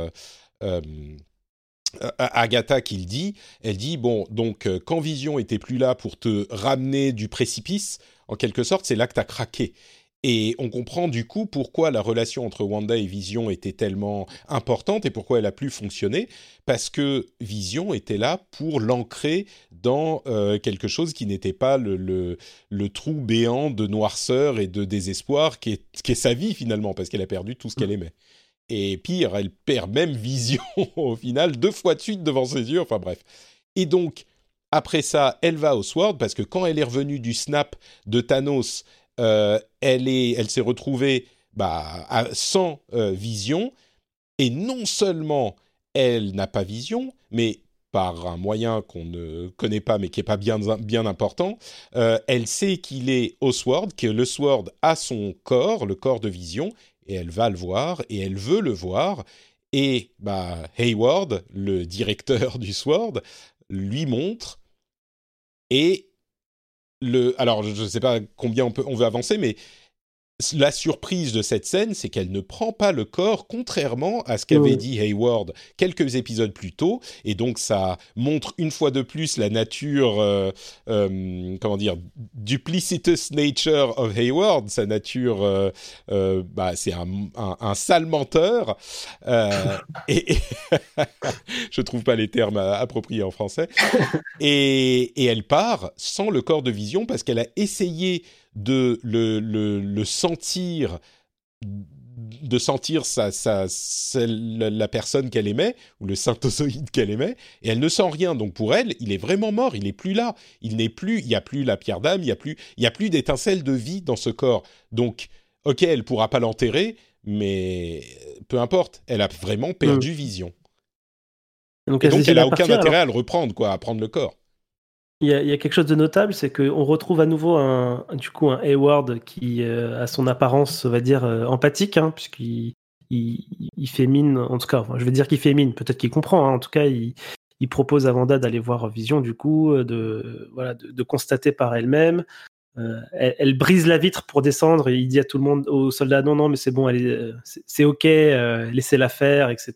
Agatha qui le dit. Elle dit, bon, donc, quand Vision était plus là pour te ramener du précipice, en quelque sorte, c'est là que t'as craqué. Et on comprend du coup pourquoi la relation entre Wanda et Vision était tellement importante et pourquoi elle a pu fonctionner, parce que Vision était là pour l'ancrer dans quelque chose qui n'était pas le trou béant de noirceur et de désespoir qui est sa vie finalement, parce qu'elle a perdu tout ce qu'elle aimait. Et pire, elle perd même Vision au final 2 fois de suite devant ses yeux, enfin bref. Et donc, après ça, elle va au Sword, parce que quand elle est revenue du snap de Thanos, elle s'est retrouvée sans Vision, et non seulement elle n'a pas Vision, mais par un moyen qu'on ne connaît pas mais qui n'est pas bien important, elle sait qu'il est au Sword, que le Sword a son corps, le corps de Vision, et elle va le voir, et elle veut le voir, et Hayward, le directeur du Sword, lui montre, et alors, je ne sais pas combien on veut avancer, mais la surprise de cette scène, c'est qu'elle ne prend pas le corps, contrairement à ce qu'avait dit Hayward quelques épisodes plus tôt. Et donc, ça montre une fois de plus la nature, duplicitous nature of Hayward. Sa nature, c'est un sale menteur. Et je trouve pas les termes appropriés en français. Et elle part sans le corps de Vision parce qu'elle a essayé de le sentir, de sentir la personne qu'elle aimait, ou le synthozoïde qu'elle aimait, et elle ne sent rien. Donc pour elle, il est vraiment mort, il n'est plus là. Il n'y a plus la pierre d'âme, il n'y a plus d'étincelle de vie dans ce corps. Donc, ok, elle ne pourra pas l'enterrer, mais peu importe, elle a vraiment perdu vision. Et donc elle n'a aucun intérêt à le reprendre, à prendre le corps. Il y a quelque chose de notable, c'est qu'on retrouve à nouveau un Hayward qui a son apparence, on va dire, empathique, puisqu'il fait mine, en tout cas, je vais dire qu'il fait mine, peut-être qu'il comprend, en tout cas, il propose à Wanda d'aller voir Vision, du coup, de constater par elle-même. Elle brise la vitre pour descendre, et il dit à tout le monde, aux soldats, non, mais c'est bon, c'est ok, laissez-la faire, etc.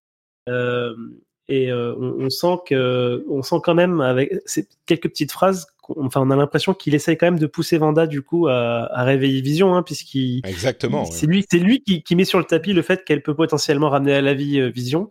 On sent quand même avec ces quelques petites phrases, on a l'impression qu'il essaye quand même de pousser Wanda du coup à réveiller Vision, puisqu'il exactement. C'est lui qui met sur le tapis le fait qu'elle peut potentiellement ramener à la vie Vision.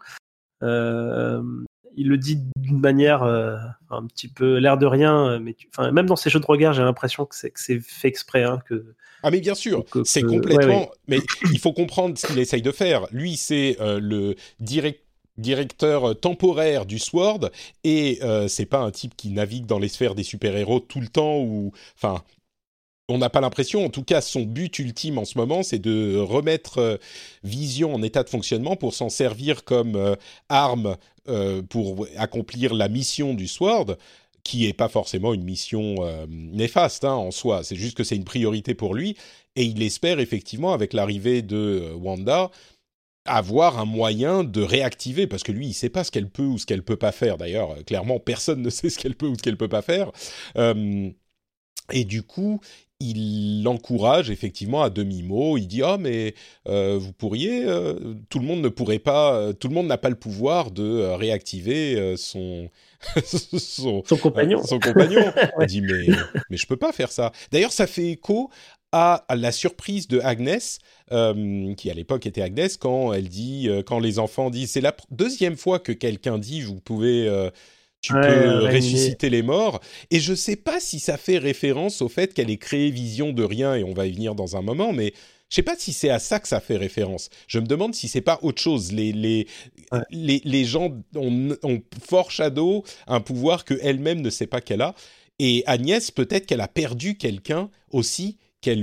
Il le dit d'une manière un petit peu l'air de rien, mais même dans ses jeux de regard, j'ai l'impression que c'est fait exprès. Ah mais bien sûr, c'est complètement. Ouais. Mais il faut comprendre ce qu'il essaye de faire. Lui, c'est le directeur temporaire du SWORD, et c'est pas un type qui navigue dans les sphères des super-héros tout le temps, on n'a pas l'impression. En tout cas, son but ultime en ce moment, c'est de remettre Vision en état de fonctionnement pour s'en servir comme arme pour accomplir la mission du SWORD, qui est pas forcément une mission néfaste en soi. C'est juste que c'est une priorité pour lui, et il espère effectivement, avec l'arrivée de Wanda, avoir un moyen de réactiver, parce que lui, il sait pas ce qu'elle peut ou ce qu'elle peut pas faire. D'ailleurs, clairement, personne ne sait ce qu'elle peut ou ce qu'elle peut pas faire. Et du coup, il l'encourage effectivement à demi-mot. Il dit mais vous pourriez, tout le monde ne pourrait pas, tout le monde n'a pas le pouvoir de réactiver son compagnon. Son compagnon. Il dit mais je peux pas faire ça. D'ailleurs, ça fait écho à la surprise de Agnès, qui à l'époque était Agnès, quand elle dit, quand les enfants disent, c'est la deuxième fois que quelqu'un dit vous pouvez tu peux ressusciter les morts. Et je sais pas si ça fait référence au fait qu'elle ait créé Vision de rien, et on va y venir dans un moment, mais je sais pas si c'est à ça que ça fait référence. Je me demande si c'est pas autre chose. Les gens ont foreshadow un pouvoir que elle-même ne sait pas qu'elle a. Et Agnès, peut-être qu'elle a perdu quelqu'un aussi qu'elle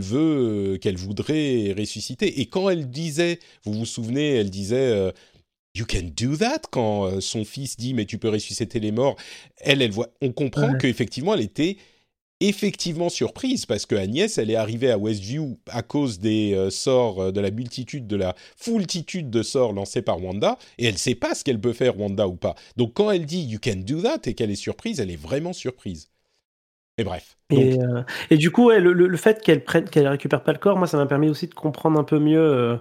voudrait ressusciter. Et quand elle disait, vous vous souvenez, elle disait You can do that, quand son fils dit mais tu peux ressusciter les morts, elle voit, on comprend qu'effectivement elle était effectivement surprise, parce que Agnès, elle est arrivée à Westview à cause des sorts, de la foultitude de sorts lancés par Wanda, et elle sait pas ce qu'elle peut faire, Wanda, ou pas. Donc quand elle dit you can do that et qu'elle est surprise, elle est vraiment surprise. Et bref. Et du coup, le fait qu'elle récupère pas le corps, moi ça m'a permis aussi de comprendre un peu mieux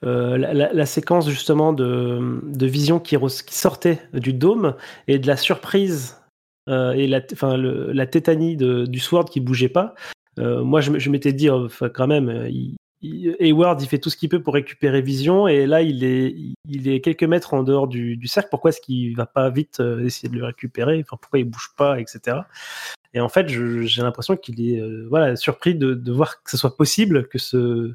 la séquence justement de Vision qui sortait du dôme, et de la surprise et la tétanie du SWORD qui bougeait pas. Moi je m'étais dit quand même, Hayward il fait tout ce qu'il peut pour récupérer Vision, et là il est quelques mètres en dehors du cercle. Pourquoi est-ce qu'il va pas vite essayer de le récupérer, pourquoi il bouge pas, etc. Et en fait j'ai l'impression qu'il est surpris de voir que ce soit possible, que ce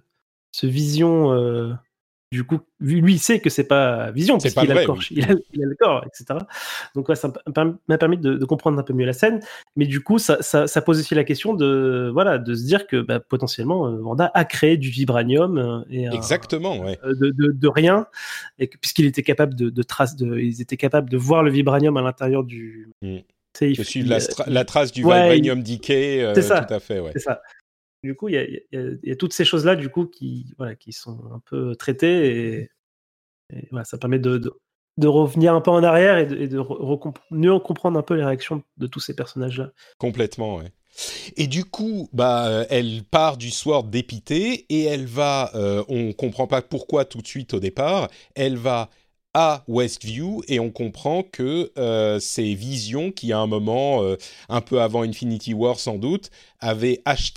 Vision du coup, lui, il sait que c'est pas Vision, parce qu'il a le corps, il a le corps, etc. Donc, ça m'a permis de comprendre un peu mieux la scène. Mais du coup, ça pose aussi la question de se dire que potentiellement, Wanda a créé du vibranium exactement, de rien, et puisqu'il était capable ils étaient capables de voir le vibranium à l'intérieur du. De suivre la trace du vibranium decay. C'est ça. Tout à fait, c'est ça. Du coup, il y a toutes ces choses-là du coup qui sont un peu traitées, et ça permet de revenir un peu en arrière et de mieux comprendre un peu les réactions de tous ces personnages-là. Complètement, ouais. Et du coup, elle part du SWORD dépitée, et elle va, on comprend pas pourquoi tout de suite au départ, elle va à Westview, et on comprend que c'est Vision qui, à un moment, un peu avant Infinity War sans doute, avait acheté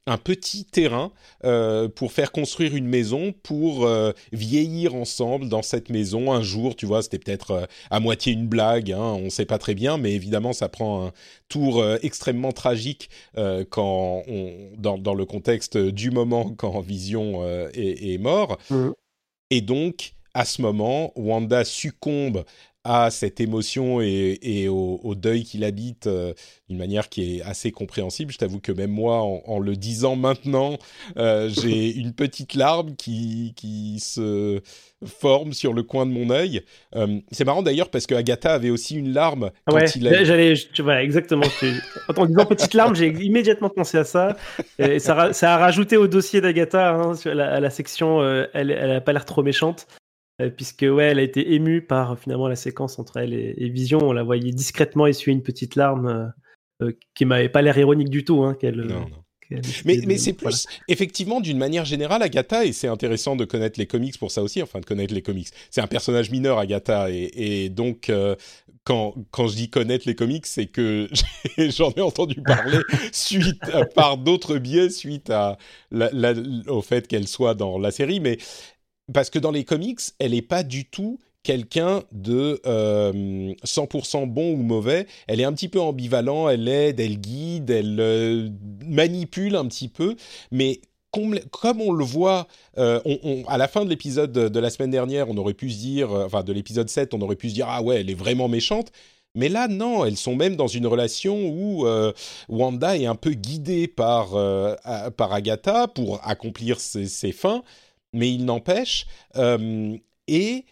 un petit terrain pour faire construire une maison, pour vieillir ensemble dans cette maison un jour. Tu vois, c'était peut-être à moitié une blague, hein, on ne sait pas très bien, mais évidemment, ça prend un tour extrêmement tragique dans le contexte du moment quand Vision est mort. Et donc, à ce moment, Wanda succombe à cette émotion et au deuil qui l'habite d'une manière qui est assez compréhensible. Je t'avoue que même moi, en le disant maintenant, j'ai une petite larme qui se forme sur le coin de mon œil. C'est marrant d'ailleurs parce que Agatha avait aussi une larme quand il a... Voilà, exactement. En disant petite larme, j'ai immédiatement pensé à ça. Et ça a rajouté au dossier d'Agatha, hein, à la section elle a pas l'air trop méchante. Puisque elle a été émue par finalement la séquence entre elle et Vision. On la voyait discrètement essuyer une petite larme qui m'avait pas l'air ironique du tout. Hein, non. Mais c'est plus, effectivement, d'une manière générale, Agatha, et c'est intéressant de connaître les comics pour ça aussi, enfin de connaître les comics. C'est un personnage mineur, Agatha, et donc quand je dis connaître les comics, c'est que j'en ai entendu parler par d'autres biais suite au fait qu'elle soit dans la série, mais parce que dans les comics, elle n'est pas du tout quelqu'un de 100% bon ou mauvais. Elle est un petit peu ambivalent, elle aide, elle guide, elle manipule un petit peu, mais comme on le voit, à la fin de l'épisode de la semaine dernière, on aurait pu se dire, de l'épisode 7, on aurait pu se dire « Ah ouais, elle est vraiment méchante », mais là, non, elles sont même dans une relation où Wanda est un peu guidée par Agatha pour accomplir ses fins, mais il n'empêche, et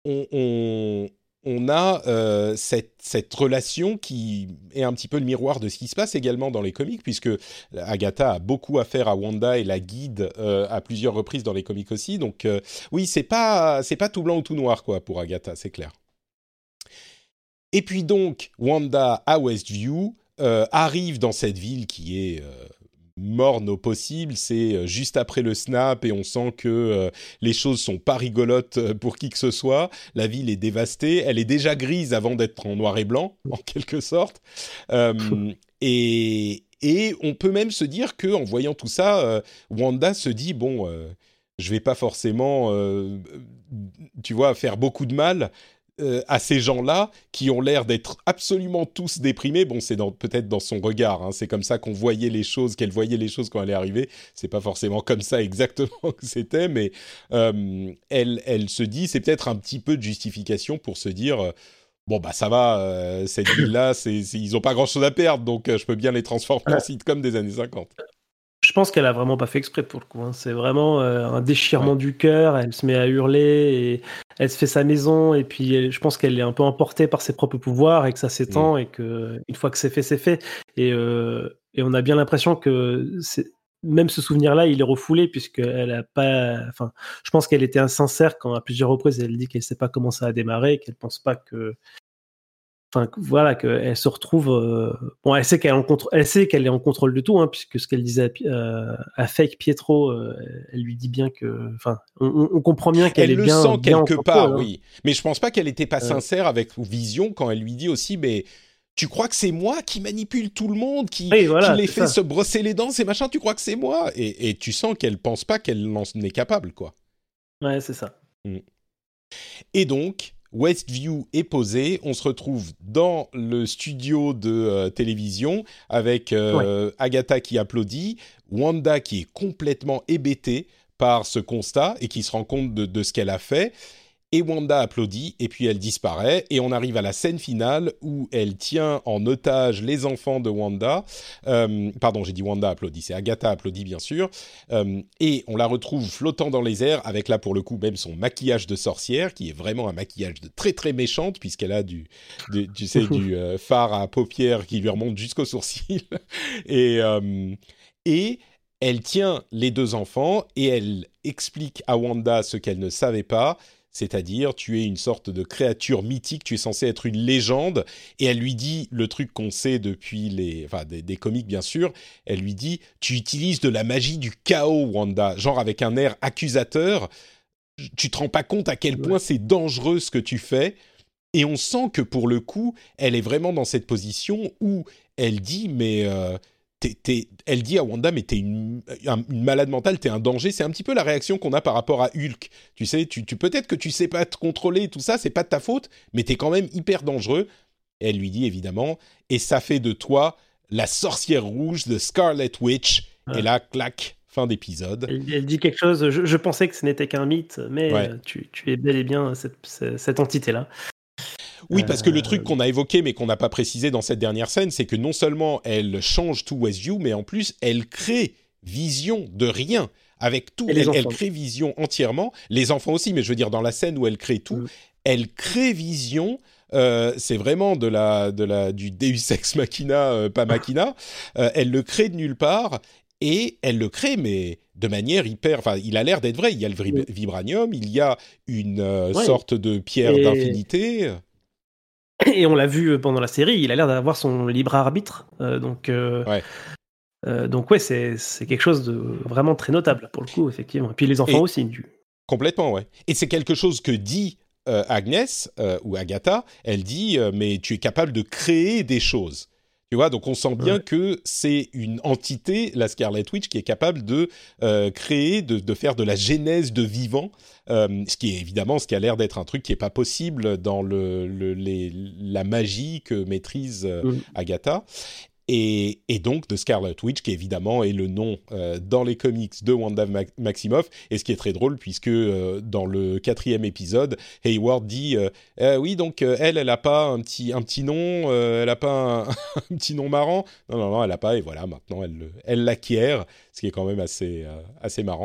on a cette relation qui est un petit peu le miroir de ce qui se passe également dans les comics, puisque Agatha a beaucoup à faire à Wanda et la guide à plusieurs reprises dans les comics aussi. Donc oui, c'est pas tout blanc ou tout noir quoi pour Agatha, c'est clair. Et puis donc Wanda à Westview arrive dans cette ville qui est morne au possible, c'est juste après le snap et on sent que les choses sont pas rigolotes pour qui que ce soit. La ville est dévastée, elle est déjà grise avant d'être en noir et blanc, en quelque sorte. Et on peut même se dire que en voyant tout ça, Wanda se dit bon, je vais pas forcément, tu vois, faire beaucoup de mal à ces gens-là qui ont l'air d'être absolument tous déprimés. Bon, c'est peut-être dans son regard, hein, c'est comme ça qu'on voyait les choses, qu'elle voyait les choses quand elle est arrivée. C'est pas forcément comme ça exactement que c'était, mais elle se dit, c'est peut-être un petit peu de justification pour se dire bon bah ça va, cette ville-là, ils ont pas grand-chose à perdre, donc je peux bien les transformer en sitcom des années 50. Je pense qu'elle a vraiment pas fait exprès pour le coup. Hein. C'est vraiment un déchirement du cœur. Elle se met à hurler et elle se fait sa maison. Et puis, je pense qu'elle est un peu emportée par ses propres pouvoirs et que ça s'étend et que une fois que c'est fait, c'est fait. Et on a bien l'impression que même ce souvenir-là, il est refoulé puisqu'elle a pas. Enfin, je pense qu'elle était insincère quand à plusieurs reprises elle dit qu'elle sait pas comment ça a démarré, qu'elle pense pas que. Enfin, voilà, qu'elle se retrouve. Bon, elle sait qu'elle est en contrôle de tout, hein, puisque ce qu'elle disait à Fake Pietro, elle lui dit bien que. Enfin, on comprend bien qu'elle est bien. Elle le sent quelque part, hein. oui. Mais je pense pas qu'elle était pas sincère avec Vision quand elle lui dit aussi, mais tu crois que c'est moi qui manipule tout le monde, qui les fait se brosser les dents, ces machins, tu crois que c'est moi et tu sens qu'elle pense pas qu'elle en est capable, quoi. Ouais, c'est ça. Et donc. Westview est posé, on se retrouve dans le studio de télévision avec Agatha qui applaudit, Wanda qui est complètement hébétée par ce constat et qui se rend compte de ce qu'elle a fait, et Wanda applaudit et puis elle disparaît et on arrive à la scène finale où elle tient en otage les enfants de Wanda. Pardon, j'ai dit Wanda applaudit, c'est Agatha applaudit bien sûr. Et on la retrouve flottant dans les airs avec là pour le coup même son maquillage de sorcière qui est vraiment un maquillage de très très méchante puisqu'elle a du fard à paupières qui lui remonte jusqu'aux sourcils. Et elle tient les deux enfants et elle explique à Wanda ce qu'elle ne savait pas. C'est-à-dire, tu es une sorte de créature mythique, tu es censé être une légende, et elle lui dit le truc qu'on sait depuis des comics bien sûr, elle lui dit, tu utilises de la magie du chaos, Wanda, genre avec un air accusateur, tu te rends pas compte à quel point c'est dangereux ce que tu fais, et on sent que pour le coup, elle est vraiment dans cette position où elle dit, mais elle dit à Wanda, mais t'es une malade mentale, t'es un danger. C'est un petit peu la réaction qu'on a par rapport à Hulk. Tu sais, peut-être que tu sais pas te contrôler, tout ça, c'est pas de ta faute, mais t'es quand même hyper dangereux. Et elle lui dit évidemment, et ça fait de toi la sorcière rouge de Scarlet Witch. Et là, clac, fin d'épisode. Elle dit quelque chose, je pensais que ce n'était qu'un mythe, mais tu es bel et bien cette entité-là. Oui, parce que le truc qu'on a évoqué, mais qu'on n'a pas précisé dans cette dernière scène, c'est que non seulement elle change tout Westview, mais en plus, elle crée Vision de rien. Avec tout, elle crée Vision entièrement. Les enfants aussi, mais je veux dire, dans la scène où elle crée tout, elle crée Vision... c'est vraiment du Deus Ex Machina, pas Machina. Elle le crée de nulle part et elle le crée, mais de manière hyper. Enfin, il a l'air d'être vrai. Il y a le vibranium, il y a une sorte de pierre d'infinité. Et on l'a vu pendant la série, il a l'air d'avoir son libre arbitre. Donc, c'est quelque chose de vraiment très notable pour le coup, effectivement. Et puis les enfants aussi. Complètement, ouais. Et c'est quelque chose que dit. Agnès ou Agatha, elle dit mais tu es capable de créer des choses. Tu vois, donc on sent bien que c'est une entité, la Scarlet Witch, qui est capable de créer, de faire de la genèse de vivants, ce qui est évidemment ce qui a l'air d'être un truc qui est pas possible dans la magie que maîtrise Agatha. Et donc de Scarlet Witch, qui évidemment est le nom dans les comics de Wanda Maximoff, et ce qui est très drôle, puisque dans le 4e épisode, Hayward dit oui, donc elle n'a pas un petit nom, elle n'a pas un petit nom marrant. Non, elle n'a pas, et voilà, maintenant elle l'acquiert, ce qui est quand même assez marrant.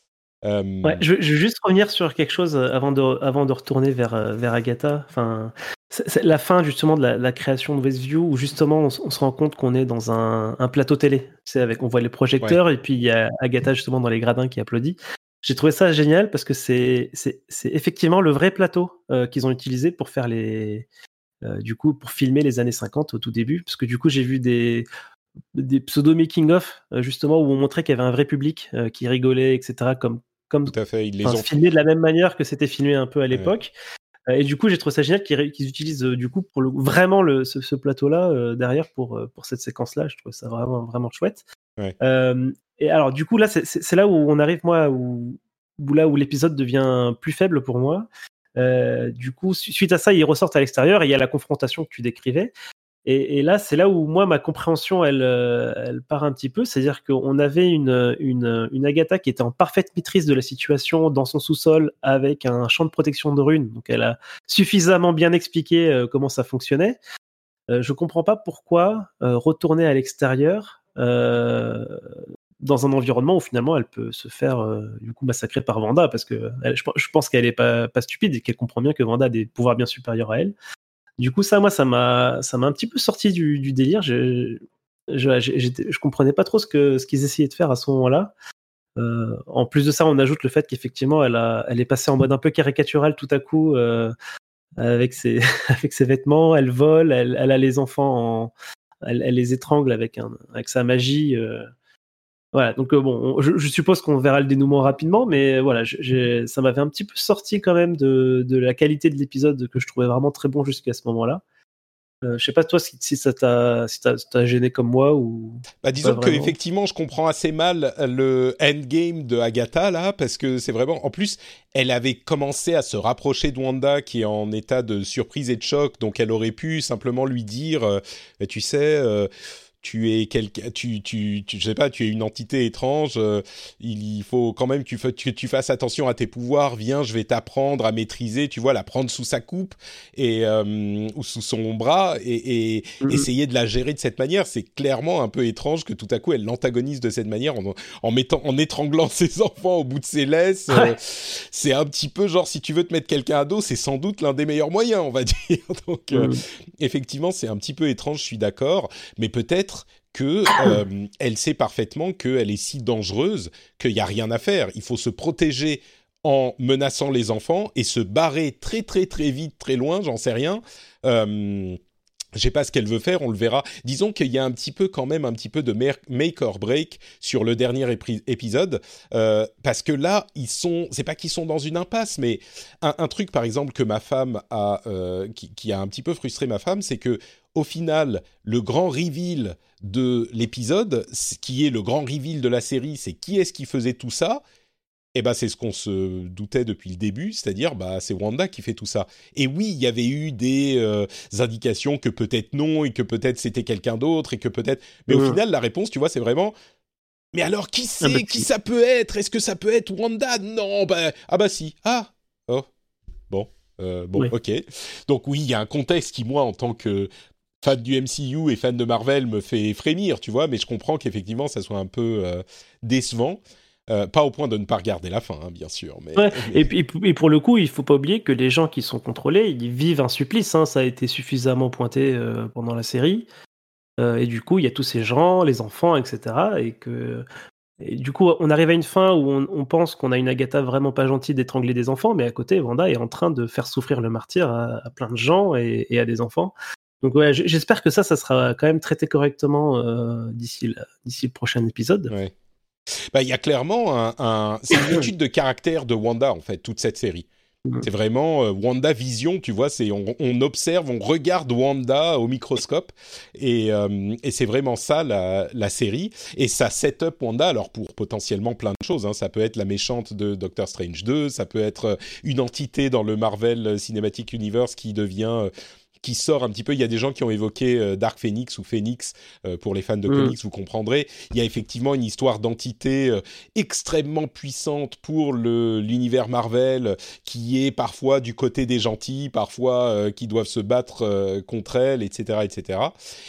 Je veux juste revenir sur quelque chose avant de retourner vers Agatha. Enfin, c'est la fin justement de la création de Westview, où justement on se rend compte qu'on est dans un plateau télé. On voit les projecteurs et puis il y a Agatha justement dans les gradins qui applaudit. J'ai trouvé ça génial parce que c'est effectivement le vrai plateau qu'ils ont utilisé pour faire pour filmer les années 50 au tout début. Parce que du coup j'ai vu des pseudo making of justement où on montrait qu'il y avait un vrai public qui rigolait, etc. Comme tout à fait, ils les ont filmé de la même manière que c'était filmé un peu à l'époque. Et du coup, j'ai trouvé ça génial qu'ils utilisent du coup pour vraiment ce plateau-là derrière pour cette séquence-là. Je trouve ça vraiment vraiment chouette. Et alors du coup là, c'est là où on arrive moi où l'épisode devient plus faible pour moi. Du coup, suite à ça, ils ressortent à l'extérieur et il y a la confrontation que tu décrivais. Et là, c'est là où moi, ma compréhension, elle part un petit peu. C'est-à-dire qu'on avait une Agatha qui était en parfaite maîtrise de la situation dans son sous-sol avec un champ de protection de runes. Donc, elle a suffisamment bien expliqué comment ça fonctionnait. Je comprends pas pourquoi retourner à l'extérieur dans un environnement où finalement elle peut se faire du coup massacrer par Wanda, parce que je pense qu'elle est pas stupide et qu'elle comprend bien que Wanda a des pouvoirs bien supérieurs à elle. Du coup, ça m'a un petit peu sorti du délire. Je comprenais pas trop ce qu'ils essayaient de faire à ce moment-là. En plus de ça, on ajoute le fait qu'effectivement, elle est passée en mode un peu caricatural tout à coup, avec ses vêtements. Elle vole, elle a les enfants, elle les étrangle avec sa magie. Voilà, donc je suppose qu'on verra le dénouement rapidement, mais voilà, ça m'avait un petit peu sorti quand même de la qualité de l'épisode que je trouvais vraiment très bon jusqu'à ce moment-là. Je sais pas toi si ça t'a gêné comme moi ou. Bah disons que effectivement, je comprends assez mal le endgame de Agatha là, parce que c'est vraiment, en plus, elle avait commencé à se rapprocher de Wanda qui est en état de surprise et de choc, donc elle aurait pu simplement lui dire, tu sais. Tu es je sais pas, tu es une entité étrange, il faut quand même que tu fasses attention à tes pouvoirs, viens, je vais t'apprendre à maîtriser, tu vois, la prendre sous sa coupe ou sous son bras et essayer de la gérer de cette manière. C'est clairement un peu étrange que tout à coup elle l'antagonise de cette manière en étranglant ses enfants au bout de ses laisses. C'est un petit peu genre, si tu veux te mettre quelqu'un à dos, c'est sans doute l'un des meilleurs moyens, on va dire. Donc effectivement, c'est un petit peu étrange, je suis d'accord, mais peut-être que elle sait parfaitement qu'elle est si dangereuse qu'il n'y a rien à faire. Il faut se protéger en menaçant les enfants et se barrer très très très vite, très loin, j'en sais rien. Je sais pas ce qu'elle veut faire, on le verra. Disons qu'il y a un petit peu quand même un petit peu de make or break sur le dernier épisode, parce que là c'est pas qu'ils sont dans une impasse, mais un truc par exemple que ma femme a, qui a un petit peu frustré ma femme, c'est que au final le grand reveal de l'épisode, qui est le grand reveal de la série, c'est qui est-ce qui faisait tout ça. Eh ben, c'est ce qu'on se doutait depuis le début, c'est-à-dire c'est Wanda qui fait tout ça. Et oui, il y avait eu des indications que peut-être non, et que peut-être c'était quelqu'un d'autre, et que peut-être... Mais au final, la réponse, tu vois, c'est vraiment... Mais alors, qui c'est? Qui ça peut être? Est-ce que ça peut être Wanda? Non, si. Ah, oh, bon, oui. Ok. Donc oui, il y a un contexte qui, moi, en tant que fan du MCU et fan de Marvel, me fait frémir, tu vois, mais je comprends qu'effectivement, ça soit un peu décevant. Pas au point de ne pas regarder la fin, hein, bien sûr. Mais... Ouais. Et pour le coup, il faut pas oublier que les gens qui sont contrôlés, ils vivent un supplice. Hein, ça a été suffisamment pointé pendant la série. Et du coup, il y a tous ces gens, les enfants, etc. Et du coup, on arrive à une fin où on pense qu'on a une Agatha vraiment pas gentille d'étrangler des enfants, mais à côté, Wanda est en train de faire souffrir le martyr à plein de gens et à des enfants. Donc ouais, j'espère que ça sera quand même traité correctement d'ici le prochain épisode. Ouais. Il y a clairement c'est une étude de caractère de Wanda, en fait, toute cette série. C'est vraiment Wanda Vision, tu vois, on observe, on regarde Wanda au microscope, et c'est vraiment ça la série, et ça set up Wanda, alors pour potentiellement plein de choses, hein. Ça peut être la méchante de Doctor Strange 2, ça peut être une entité dans le Marvel Cinematic Universe qui sort un petit peu. Il y a des gens qui ont évoqué Dark Phoenix ou Phoenix, pour les fans de comics, vous comprendrez. Il y a effectivement une histoire d'entité extrêmement puissante pour l'univers Marvel, qui est parfois du côté des gentils, parfois qui doivent se battre contre elle, etc., etc.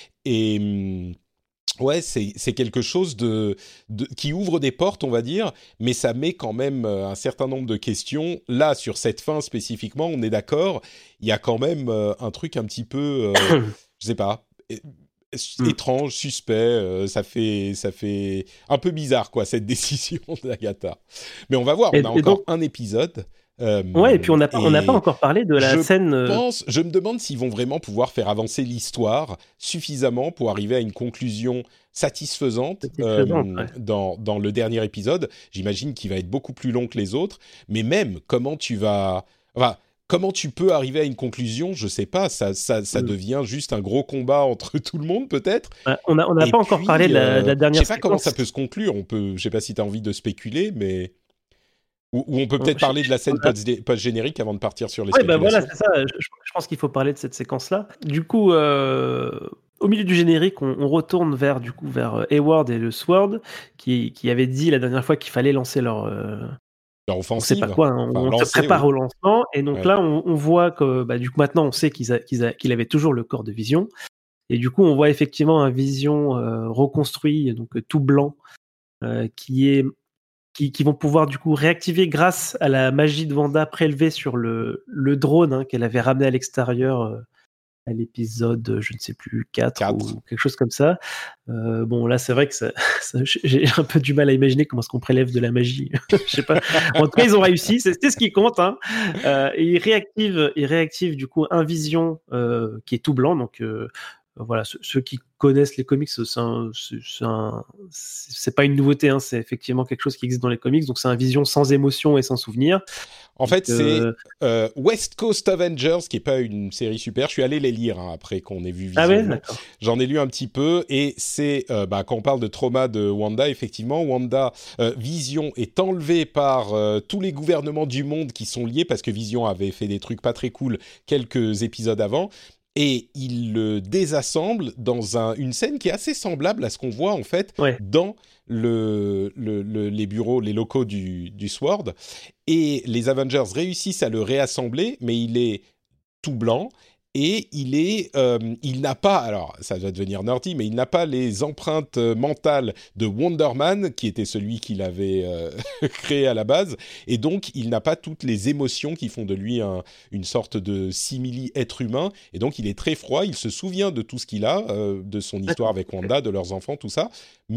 Et ouais, c'est quelque chose qui ouvre des portes, on va dire, mais ça met quand même un certain nombre de questions. Là, sur cette fin spécifiquement, on est d'accord, il y a quand même un truc un petit peu, je sais pas, étrange, suspect, ça fait un peu bizarre, quoi, cette décision d'Agatha. Mais on va voir, on a encore un épisode. Ouais, et puis on n'a pas encore parlé de la scène. Je me demande s'ils vont vraiment pouvoir faire avancer l'histoire suffisamment pour arriver à une conclusion satisfaisante ouais. dans le dernier épisode. J'imagine qu'il va être beaucoup plus long que les autres, mais même comment tu peux arriver à une conclusion, je sais pas, ça devient juste un gros combat entre tout le monde, peut-être. On n'a pas encore parlé de la dernière. Je sais pas comment ça peut se conclure. Je sais pas si tu as envie de spéculer, mais ou on peut peut-être parler de la scène post-générique avant de partir sur les spéculations. Voilà, c'est ça. Je pense qu'il faut parler de cette séquence-là. Du coup, au milieu du générique, on retourne vers Hayward et le Sword, qui avait dit la dernière fois qu'il fallait lancer leur offensive. On sait pas quoi, hein. On se prépare au lancement. Et donc là, on voit que du coup maintenant, on sait qu'il avait toujours le corps de Vision. Et du coup, on voit effectivement un Vision reconstruit, donc tout blanc, qui vont pouvoir du coup réactiver grâce à la magie de Wanda prélevée sur le drone qu'elle avait ramené à l'extérieur à l'épisode, je ne sais plus, 4. Ou quelque chose comme ça. Bon, là, c'est vrai que j'ai un peu du mal à imaginer comment est-ce qu'on prélève de la magie. Je sais pas. En tout cas, ils ont réussi. C'était ce qui compte. Hein. Et ils réactivent du coup un Vision qui est tout blanc. Donc, voilà, ceux qui connaissent les comics, c'est pas une nouveauté, hein, c'est effectivement quelque chose qui existe dans les comics, donc c'est un Vision sans émotion et sans souvenir. En fait, c'est West Coast Avengers, qui est pas une série super. Je suis allé les lire après qu'on ait vu Vision. Ah ouais, d'accord. J'en ai lu un petit peu, et c'est quand on parle de trauma de Wanda, effectivement, Vision est enlevée par tous les gouvernements du monde qui sont liés, parce que Vision avait fait des trucs pas très cool quelques épisodes avant. Et il le désassemble dans une scène qui est assez semblable à ce qu'on voit en fait dans les bureaux, les locaux du Sword. Et les Avengers réussissent à le réassembler, mais il est tout blanc. Et il n'a pas, alors ça va devenir nerdy, mais il n'a pas les empreintes mentales de Wonder Man, qui était celui qu'il avait créé à la base, et donc il n'a pas toutes les émotions qui font de lui une sorte de simili-être humain, et donc il est très froid, il se souvient de tout ce qu'il a, de son histoire avec Wanda, de leurs enfants, tout ça, mais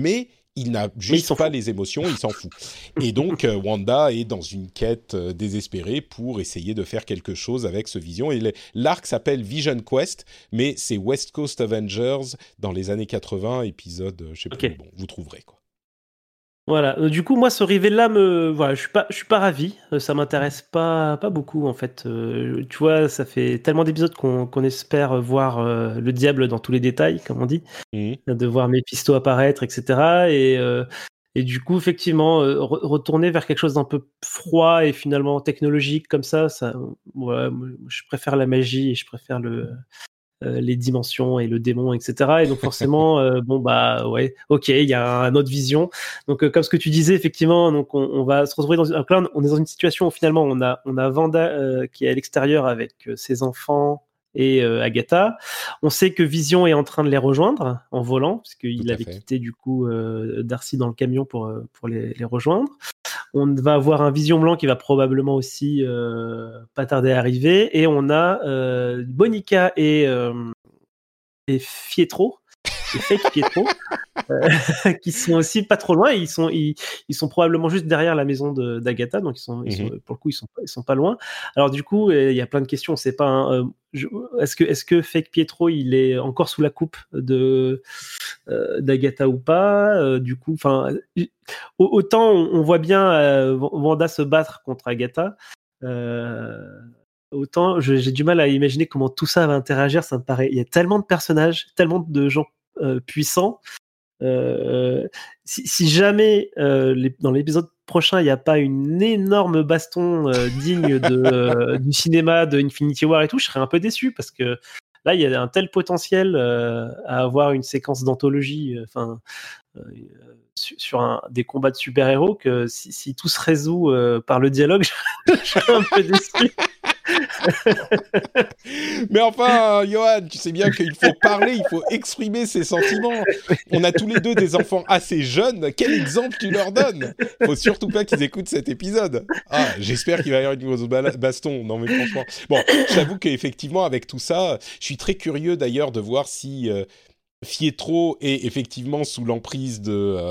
il n'a juste pas les émotions, il s'en fout. Et donc, Wanda est dans une quête désespérée pour essayer de faire quelque chose avec ce Vision. Et l'arc s'appelle Vision Quest, mais c'est West Coast Avengers dans les années 80, épisode, je sais plus, bon, vous trouverez, quoi. Voilà. Du coup, moi, ce reveal-là, voilà, je suis pas ravi. Ça m'intéresse pas beaucoup, en fait. Tu vois, ça fait tellement d'épisodes qu'on espère voir le diable dans tous les détails, comme on dit, de voir Mephisto apparaître, etc. Et du coup, effectivement, retourner vers quelque chose d'un peu froid et finalement technologique comme ça, ouais, je préfère la magie et je préfère les dimensions et le démon, etc. Et donc forcément, ouais, ok, il y a une autre vision. Donc comme ce que tu disais, effectivement, donc on va se retrouver là, on est dans une situation où finalement on a Wanda qui est à l'extérieur avec ses enfants et Agatha. On sait que Vision est en train de les rejoindre en volant, parce qu'il avait quitté du coup Darcy dans le camion pour les rejoindre. On va avoir un Vision blanc qui va probablement aussi pas tarder à arriver. Et on a Monica et Pietro, et Fake Pietro, qui sont aussi pas trop loin. Ils sont probablement juste derrière la maison d'Agatha, donc pour le coup ils sont pas loin. Alors du coup, il y a plein de questions. On sait pas. Est-ce que Fake Pietro il est encore sous la coupe d'Agatha ou pas, du coup, enfin, autant on voit bien Wanda se battre contre Agatha, autant j'ai du mal à imaginer comment tout ça va interagir. Ça me paraît, il y a tellement de personnages, tellement de gens puissants. Si jamais dans l'épisode prochain il n'y a pas une énorme baston digne du cinéma de Infinity War et tout, je serais un peu déçu parce que là, il y a un tel potentiel à avoir une séquence d'anthologie sur des combats de super-héros que si tout se résout par le dialogue, je serais un peu déçu. Mais enfin, Johan, tu sais bien qu'il faut parler, il faut exprimer ses sentiments. On a tous les deux des enfants assez jeunes. Quel exemple tu leur donnes? Faut surtout pas qu'ils écoutent cet épisode. Ah, j'espère qu'il va y avoir une grosse baston. Non, mais franchement. Bon, j'avoue qu'effectivement, avec tout ça, je suis très curieux d'ailleurs de voir si Pietro est effectivement sous l'emprise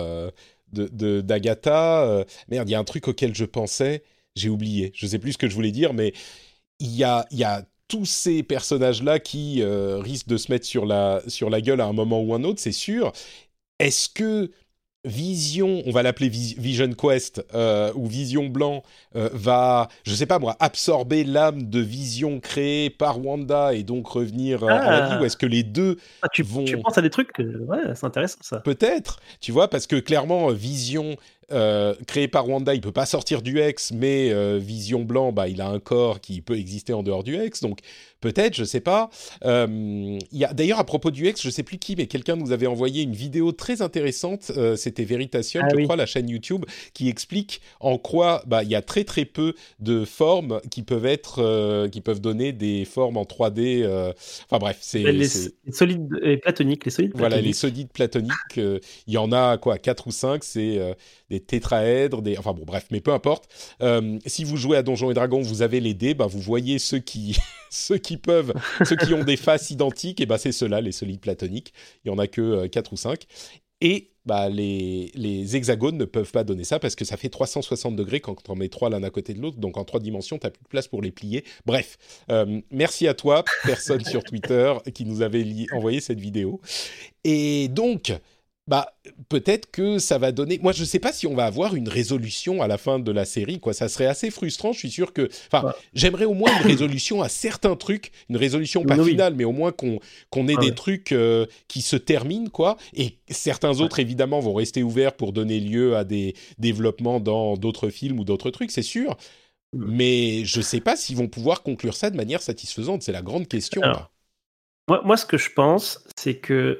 d'Agatha. Merde, il y a un truc auquel je pensais. J'ai oublié. Je sais plus ce que je voulais dire, mais il y a tous ces personnages-là qui risquent de se mettre sur la gueule à un moment ou un autre, c'est sûr. Est-ce que Vision, on va l'appeler Vision Quest, ou Vision Blanc, va, je sais pas moi, absorber l'âme de Vision créée par Wanda et donc revenir à la vie, ou est-ce que les deux vont... Tu penses à des trucs, ouais, c'est intéressant ça. Peut-être, tu vois, parce que clairement, Vision... créé par Wanda, il peut pas sortir du Hex, mais Vision Blanc, bah, il a un corps qui peut exister en dehors du Hex, donc peut-être, je sais pas. Y a, d'ailleurs, à propos du Hex, je sais plus qui, mais quelqu'un nous avait envoyé une vidéo très intéressante, c'était Veritasium, je crois, la chaîne YouTube, qui explique en quoi il y a très très peu de formes qui peuvent donner des formes en 3D. Enfin bref, c'est les solides et platoniques, les solides. Voilà, les solides platoniques, il y en a quoi, 4 ou 5, c'est des tétraèdres, enfin bon, bref, mais peu importe. Si vous jouez à Donjons et Dragons, vous avez les dés, vous voyez ceux qui ont des faces identiques, et c'est ceux-là, les solides platoniques. Il y en a que 4 ou 5. Et les hexagones ne peuvent pas donner ça parce que ça fait 360 degrés quand on met 3 l'un à côté de l'autre. Donc en 3 dimensions, tu n'as plus de place pour les plier. Bref, merci à toi, personne sur Twitter, qui nous avait envoyé cette vidéo. Et donc... peut-être que ça va donner... Moi, je ne sais pas si on va avoir une résolution à la fin de la série, quoi. Ça serait assez frustrant, je suis sûr que... J'aimerais au moins une résolution à certains trucs, une résolution pas finale, mais au moins qu'on ait des trucs qui se terminent, quoi. Et certains autres, évidemment, vont rester ouverts pour donner lieu à des développements dans d'autres films ou d'autres trucs, c'est sûr. Mais je ne sais pas s'ils vont pouvoir conclure ça de manière satisfaisante. C'est la grande question, là. Moi, ce que je pense, c'est que...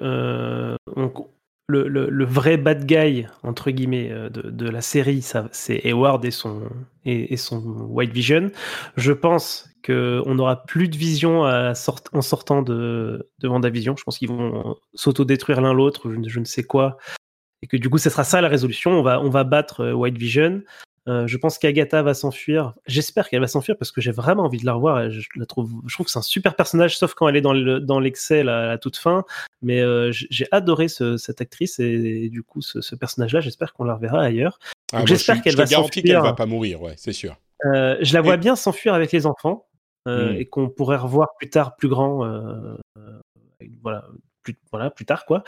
Le vrai bad guy entre guillemets de la série, c'est Hayward et son White Vision. Je pense qu'on n'aura plus de Vision en sortant de WandaVision. Je pense qu'ils vont s'auto-détruire l'un l'autre, je ne sais quoi, et que du coup, ce sera ça la résolution. On va battre White Vision. Je pense qu'Agatha va s'enfuir. J'espère qu'elle va s'enfuir parce que j'ai vraiment envie de la revoir. Je trouve que c'est un super personnage, sauf quand elle est dans l'excès à la toute fin. Mais j'ai adoré cette actrice et du coup ce personnage-là, j'espère qu'on la reverra ailleurs. Donc, j'espère qu'elle va s'enfuir. Je te garantis qu'elle va pas mourir, ouais, c'est sûr. Je la vois bien s'enfuir avec les enfants et qu'on pourrait revoir plus tard, plus grand. Plus tard, quoi.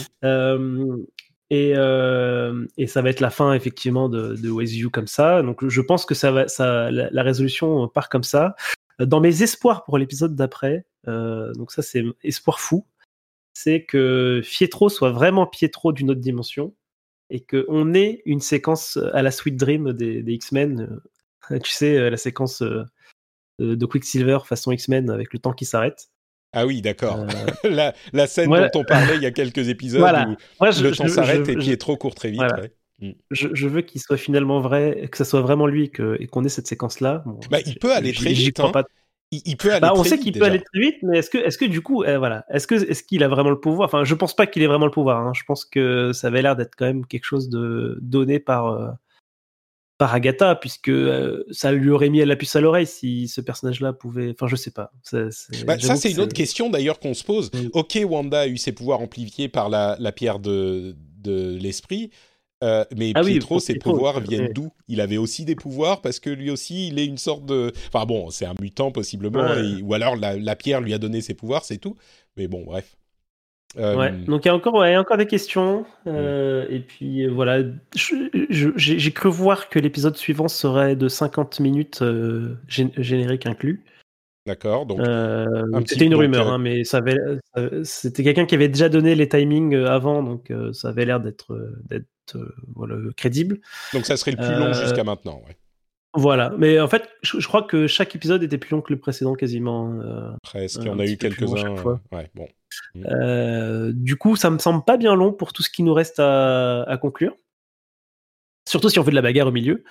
Et ça va être la fin effectivement de With You comme ça. Donc je pense que la résolution part comme ça. Dans mes espoirs pour l'épisode d'après, donc ça c'est espoir fou, c'est que Pietro soit vraiment Pietro d'une autre dimension et qu'on ait une séquence à la Sweet Dream des X-Men. Tu sais, la séquence de Quicksilver façon X-Men avec le temps qui s'arrête. Ah oui, d'accord. La scène dont on parlait il y a quelques épisodes où le temps s'arrête et Pietro court très vite. Voilà. Ouais. Je veux qu'il soit finalement vrai, que ça soit vraiment lui et qu'on ait cette séquence-là. Bon, il peut aller très vite. J'y crois pas. Il peut aller très vite. On sait qu'il peut aller très vite, mais est-ce que du coup, est-ce qu'il a vraiment le pouvoir ? Enfin, je pense pas qu'il ait vraiment le pouvoir. Hein. Je pense que ça avait l'air d'être quand même quelque chose de donné par Agatha, puisque ça lui aurait mis la puce à l'oreille si ce personnage-là pouvait... Enfin, je sais pas. Ça, c'est une autre question d'ailleurs qu'on se pose. Ok, Wanda a eu ses pouvoirs amplifiés par la pierre de l'esprit, mais Pietro, ses pouvoirs viennent d'où ? Il avait aussi des pouvoirs parce que lui aussi, il est une sorte de... Enfin bon, c'est un mutant possiblement, ou alors la pierre lui a donné ses pouvoirs, c'est tout. Mais bon, bref. Donc il y a encore des questions et puis voilà, j'ai cru voir que l'épisode suivant serait de 50 minutes générique inclus. D'accord, donc c'était une rumeur, mais c'était quelqu'un qui avait déjà donné les timings avant, donc ça avait l'air d'être crédible. Donc ça serait le plus long jusqu'à maintenant, ouais. Voilà, mais en fait, je crois que chaque épisode était plus long que le précédent quasiment. Presque, on a eu quelques-uns. Ouais, bon. Du coup, ça me semble pas bien long pour tout ce qui nous reste à conclure. Surtout si on fait de la bagarre au milieu.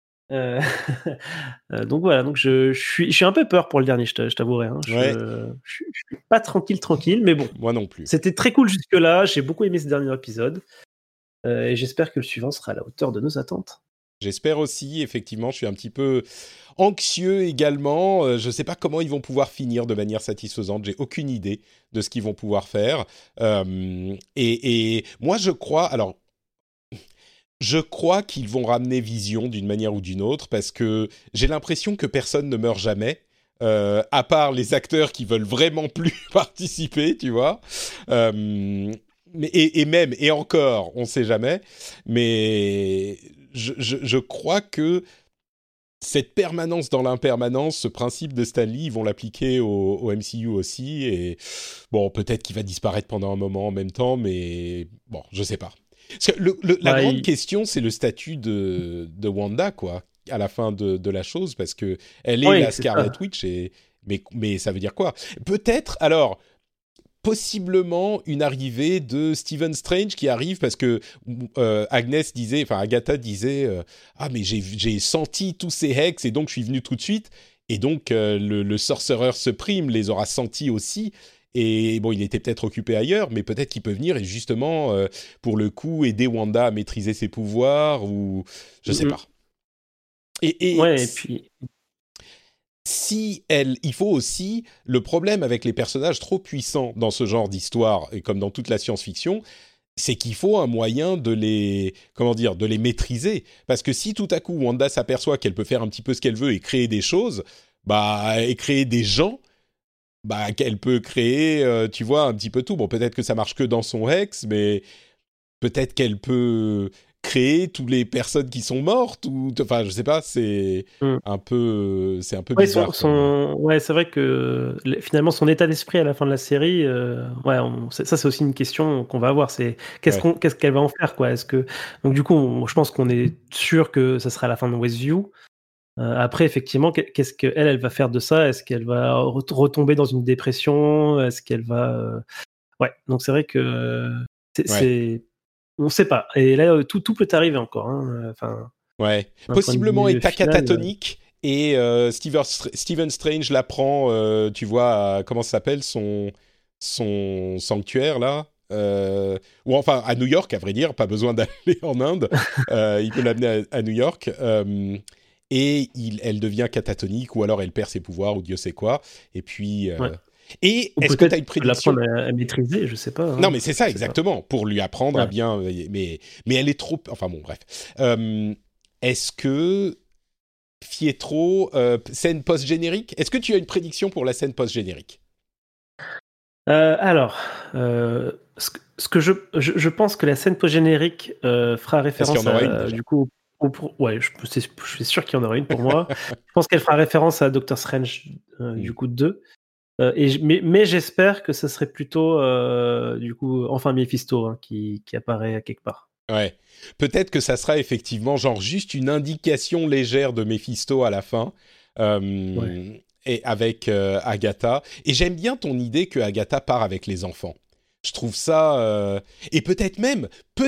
Donc voilà, donc je suis un peu peur pour le dernier, je t'avouerai. Hein. Je suis pas tranquille, mais bon. Moi non plus. C'était très cool jusque-là, j'ai beaucoup aimé ce dernier épisode. Et j'espère que le suivant sera à la hauteur de nos attentes. J'espère aussi, effectivement, je suis un petit peu anxieux également. Je ne sais pas comment ils vont pouvoir finir de manière satisfaisante. J'ai aucune idée de ce qu'ils vont pouvoir faire. Et moi, je crois qu'ils vont ramener Vision d'une manière ou d'une autre parce que j'ai l'impression que personne ne meurt jamais. À part les acteurs qui veulent vraiment plus participer, tu vois. Et encore, on ne sait jamais. Mais je crois que cette permanence dans l'impermanence, ce principe de Stan Lee, ils vont l'appliquer au MCU aussi. Et bon, peut-être qu'il va disparaître pendant un moment en même temps, mais bon, je sais pas. Parce que la grande question, c'est le statut de Wanda, quoi, à la fin de la chose, parce que elle est la Scarlet Witch, mais ça veut dire quoi ? Peut-être, alors... possiblement une arrivée de Stephen Strange qui arrive parce que Agatha disait ah mais j'ai senti tous ces hex et donc je suis venu tout de suite et donc le Sorcerer Supreme les aura sentis aussi et bon il était peut-être occupé ailleurs mais peut-être qu'il peut venir et justement pour le coup aider Wanda à maîtriser ses pouvoirs ou je sais pas et puis il faut aussi, le problème avec les personnages trop puissants dans ce genre d'histoire, et comme dans toute la science-fiction, c'est qu'il faut un moyen de les maîtriser. Parce que si tout à coup Wanda s'aperçoit qu'elle peut faire un petit peu ce qu'elle veut et créer des choses, et créer des gens, qu'elle peut créer, tu vois, un petit peu tout. Bon, peut-être que ça marche que dans son Hex, mais peut-être qu'elle peut créer toutes les personnes qui sont mortes enfin je sais pas, c'est un peu bizarre. C'est vrai que finalement son état d'esprit à la fin de la série ça c'est aussi une question qu'on va avoir, c'est qu'est-ce qu'elle va en faire, quoi. Donc du coup je pense qu'on est sûr que ça sera la fin de Westview. Après effectivement qu'est-ce qu'elle va faire de ça, est-ce qu'elle va retomber dans une dépression, est-ce qu'elle va donc c'est vrai que c'est on ne sait pas. Et là, tout peut arriver encore. Hein. Possiblement état catatonique. Et Stephen Strange l'apprend, tu vois, comment ça s'appelle, son sanctuaire, là. ou enfin à New York, à vrai dire, pas besoin d'aller en Inde. Il peut l'amener à New York. Et elle devient catatonique, ou alors elle perd ses pouvoirs, ou Dieu sait quoi. Et puis... Et ou est-ce que tu as une prédiction? L'apprendre à maîtriser, je sais pas. Hein. Non, mais c'est ça, exactement. Pour lui apprendre à bien... Mais elle est trop... Enfin bon, bref. Est-ce que... Pietro, scène post-générique. Est-ce que tu as une prédiction pour la scène post-générique? Alors, ce que je pense que la scène post-générique fera référence qu'il y en aura une, du coup ouais, je suis sûr qu'il y en aura une pour moi. Je pense qu'elle fera référence à Doctor Strange du coup 2. Mais j'espère que ce serait plutôt du coup enfin Mephisto qui apparaît quelque part. Ouais, peut-être que ça sera effectivement genre juste une indication légère de Mephisto à la fin, et avec Agatha. Et j'aime bien ton idée que Agatha part avec les enfants. Je trouve ça... Et peut-être même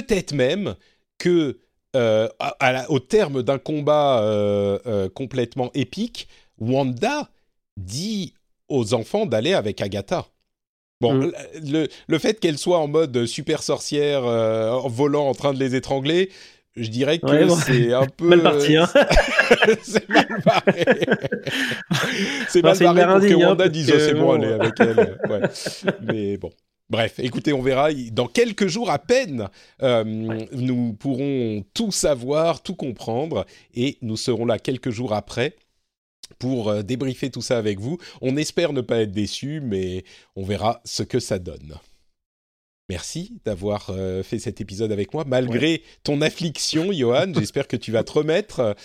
que au terme d'un combat complètement épique, Wanda dit aux enfants d'aller avec Agatha. Bon, le fait qu'elle soit en mode super sorcière, en volant, en train de les étrangler, je dirais que c'est un peu... Mal parti, hein. C'est mal barré. C'est mal barré pour que Wanda dise « c'est bon, allez avec elle ». Ouais. Mais bon. Bref, écoutez, on verra. Dans quelques jours à peine, nous pourrons tout savoir, tout comprendre. Et nous serons là quelques jours après pour débriefer tout ça avec vous. On espère ne pas être déçus, mais on verra ce que ça donne. Merci d'avoir fait cet épisode avec moi, malgré ton affliction, Johan. J'espère que tu vas te remettre.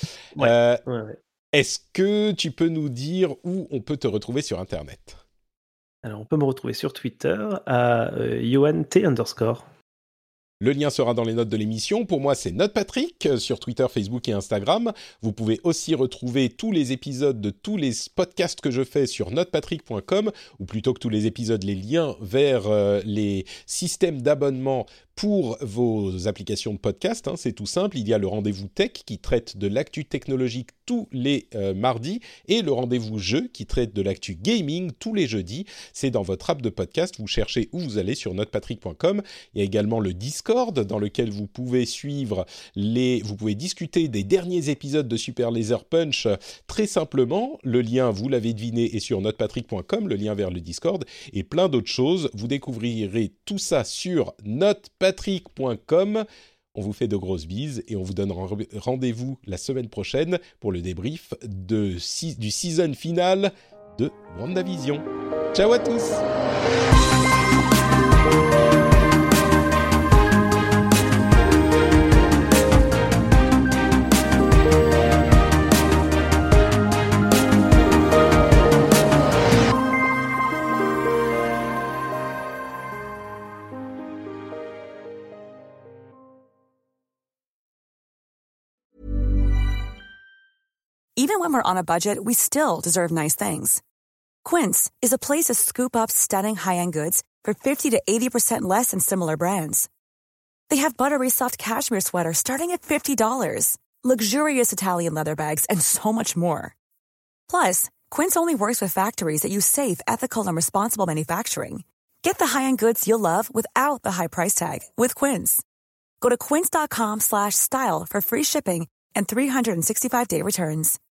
Est-ce que tu peux nous dire où on peut te retrouver sur Internet ? Alors, on peut me retrouver sur Twitter à @YohanT_. Le lien sera dans les notes de l'émission. Pour moi, c'est NotePatrick sur Twitter, Facebook et Instagram. Vous pouvez aussi retrouver tous les épisodes de tous les podcasts que je fais sur notepatrick.com, ou plutôt que tous les épisodes, les liens vers les systèmes d'abonnement pour vos applications de podcast. C'est tout simple. Il y a le rendez-vous tech qui traite de l'actu technologique tous les mardis, et le rendez-vous jeu qui traite de l'actu gaming tous les jeudis. C'est dans votre app de podcast. Vous cherchez où vous allez sur notepatrick.com. Il y a également le Discord dans lequel vous pouvez vous pouvez discuter des derniers épisodes de Super Laser Punch très simplement. Le lien, vous l'avez deviné, est sur notepatrick.com, le lien vers le Discord et plein d'autres choses. Vous découvrirez tout ça sur notepatrick.com. On vous fait de grosses bises et on vous donne rendez-vous la semaine prochaine pour le débrief du season final de WandaVision. Ciao à tous! Even when we're on a budget, we still deserve nice things. Quince is a place to scoop up stunning high-end goods for 50 to 80% less than similar brands. They have buttery soft cashmere sweaters starting at $50, luxurious Italian leather bags, and so much more. Plus, Quince only works with factories that use safe, ethical, and responsible manufacturing. Get the high-end goods you'll love without the high price tag with Quince. Go to quince.com/style for free shipping and 365-day returns.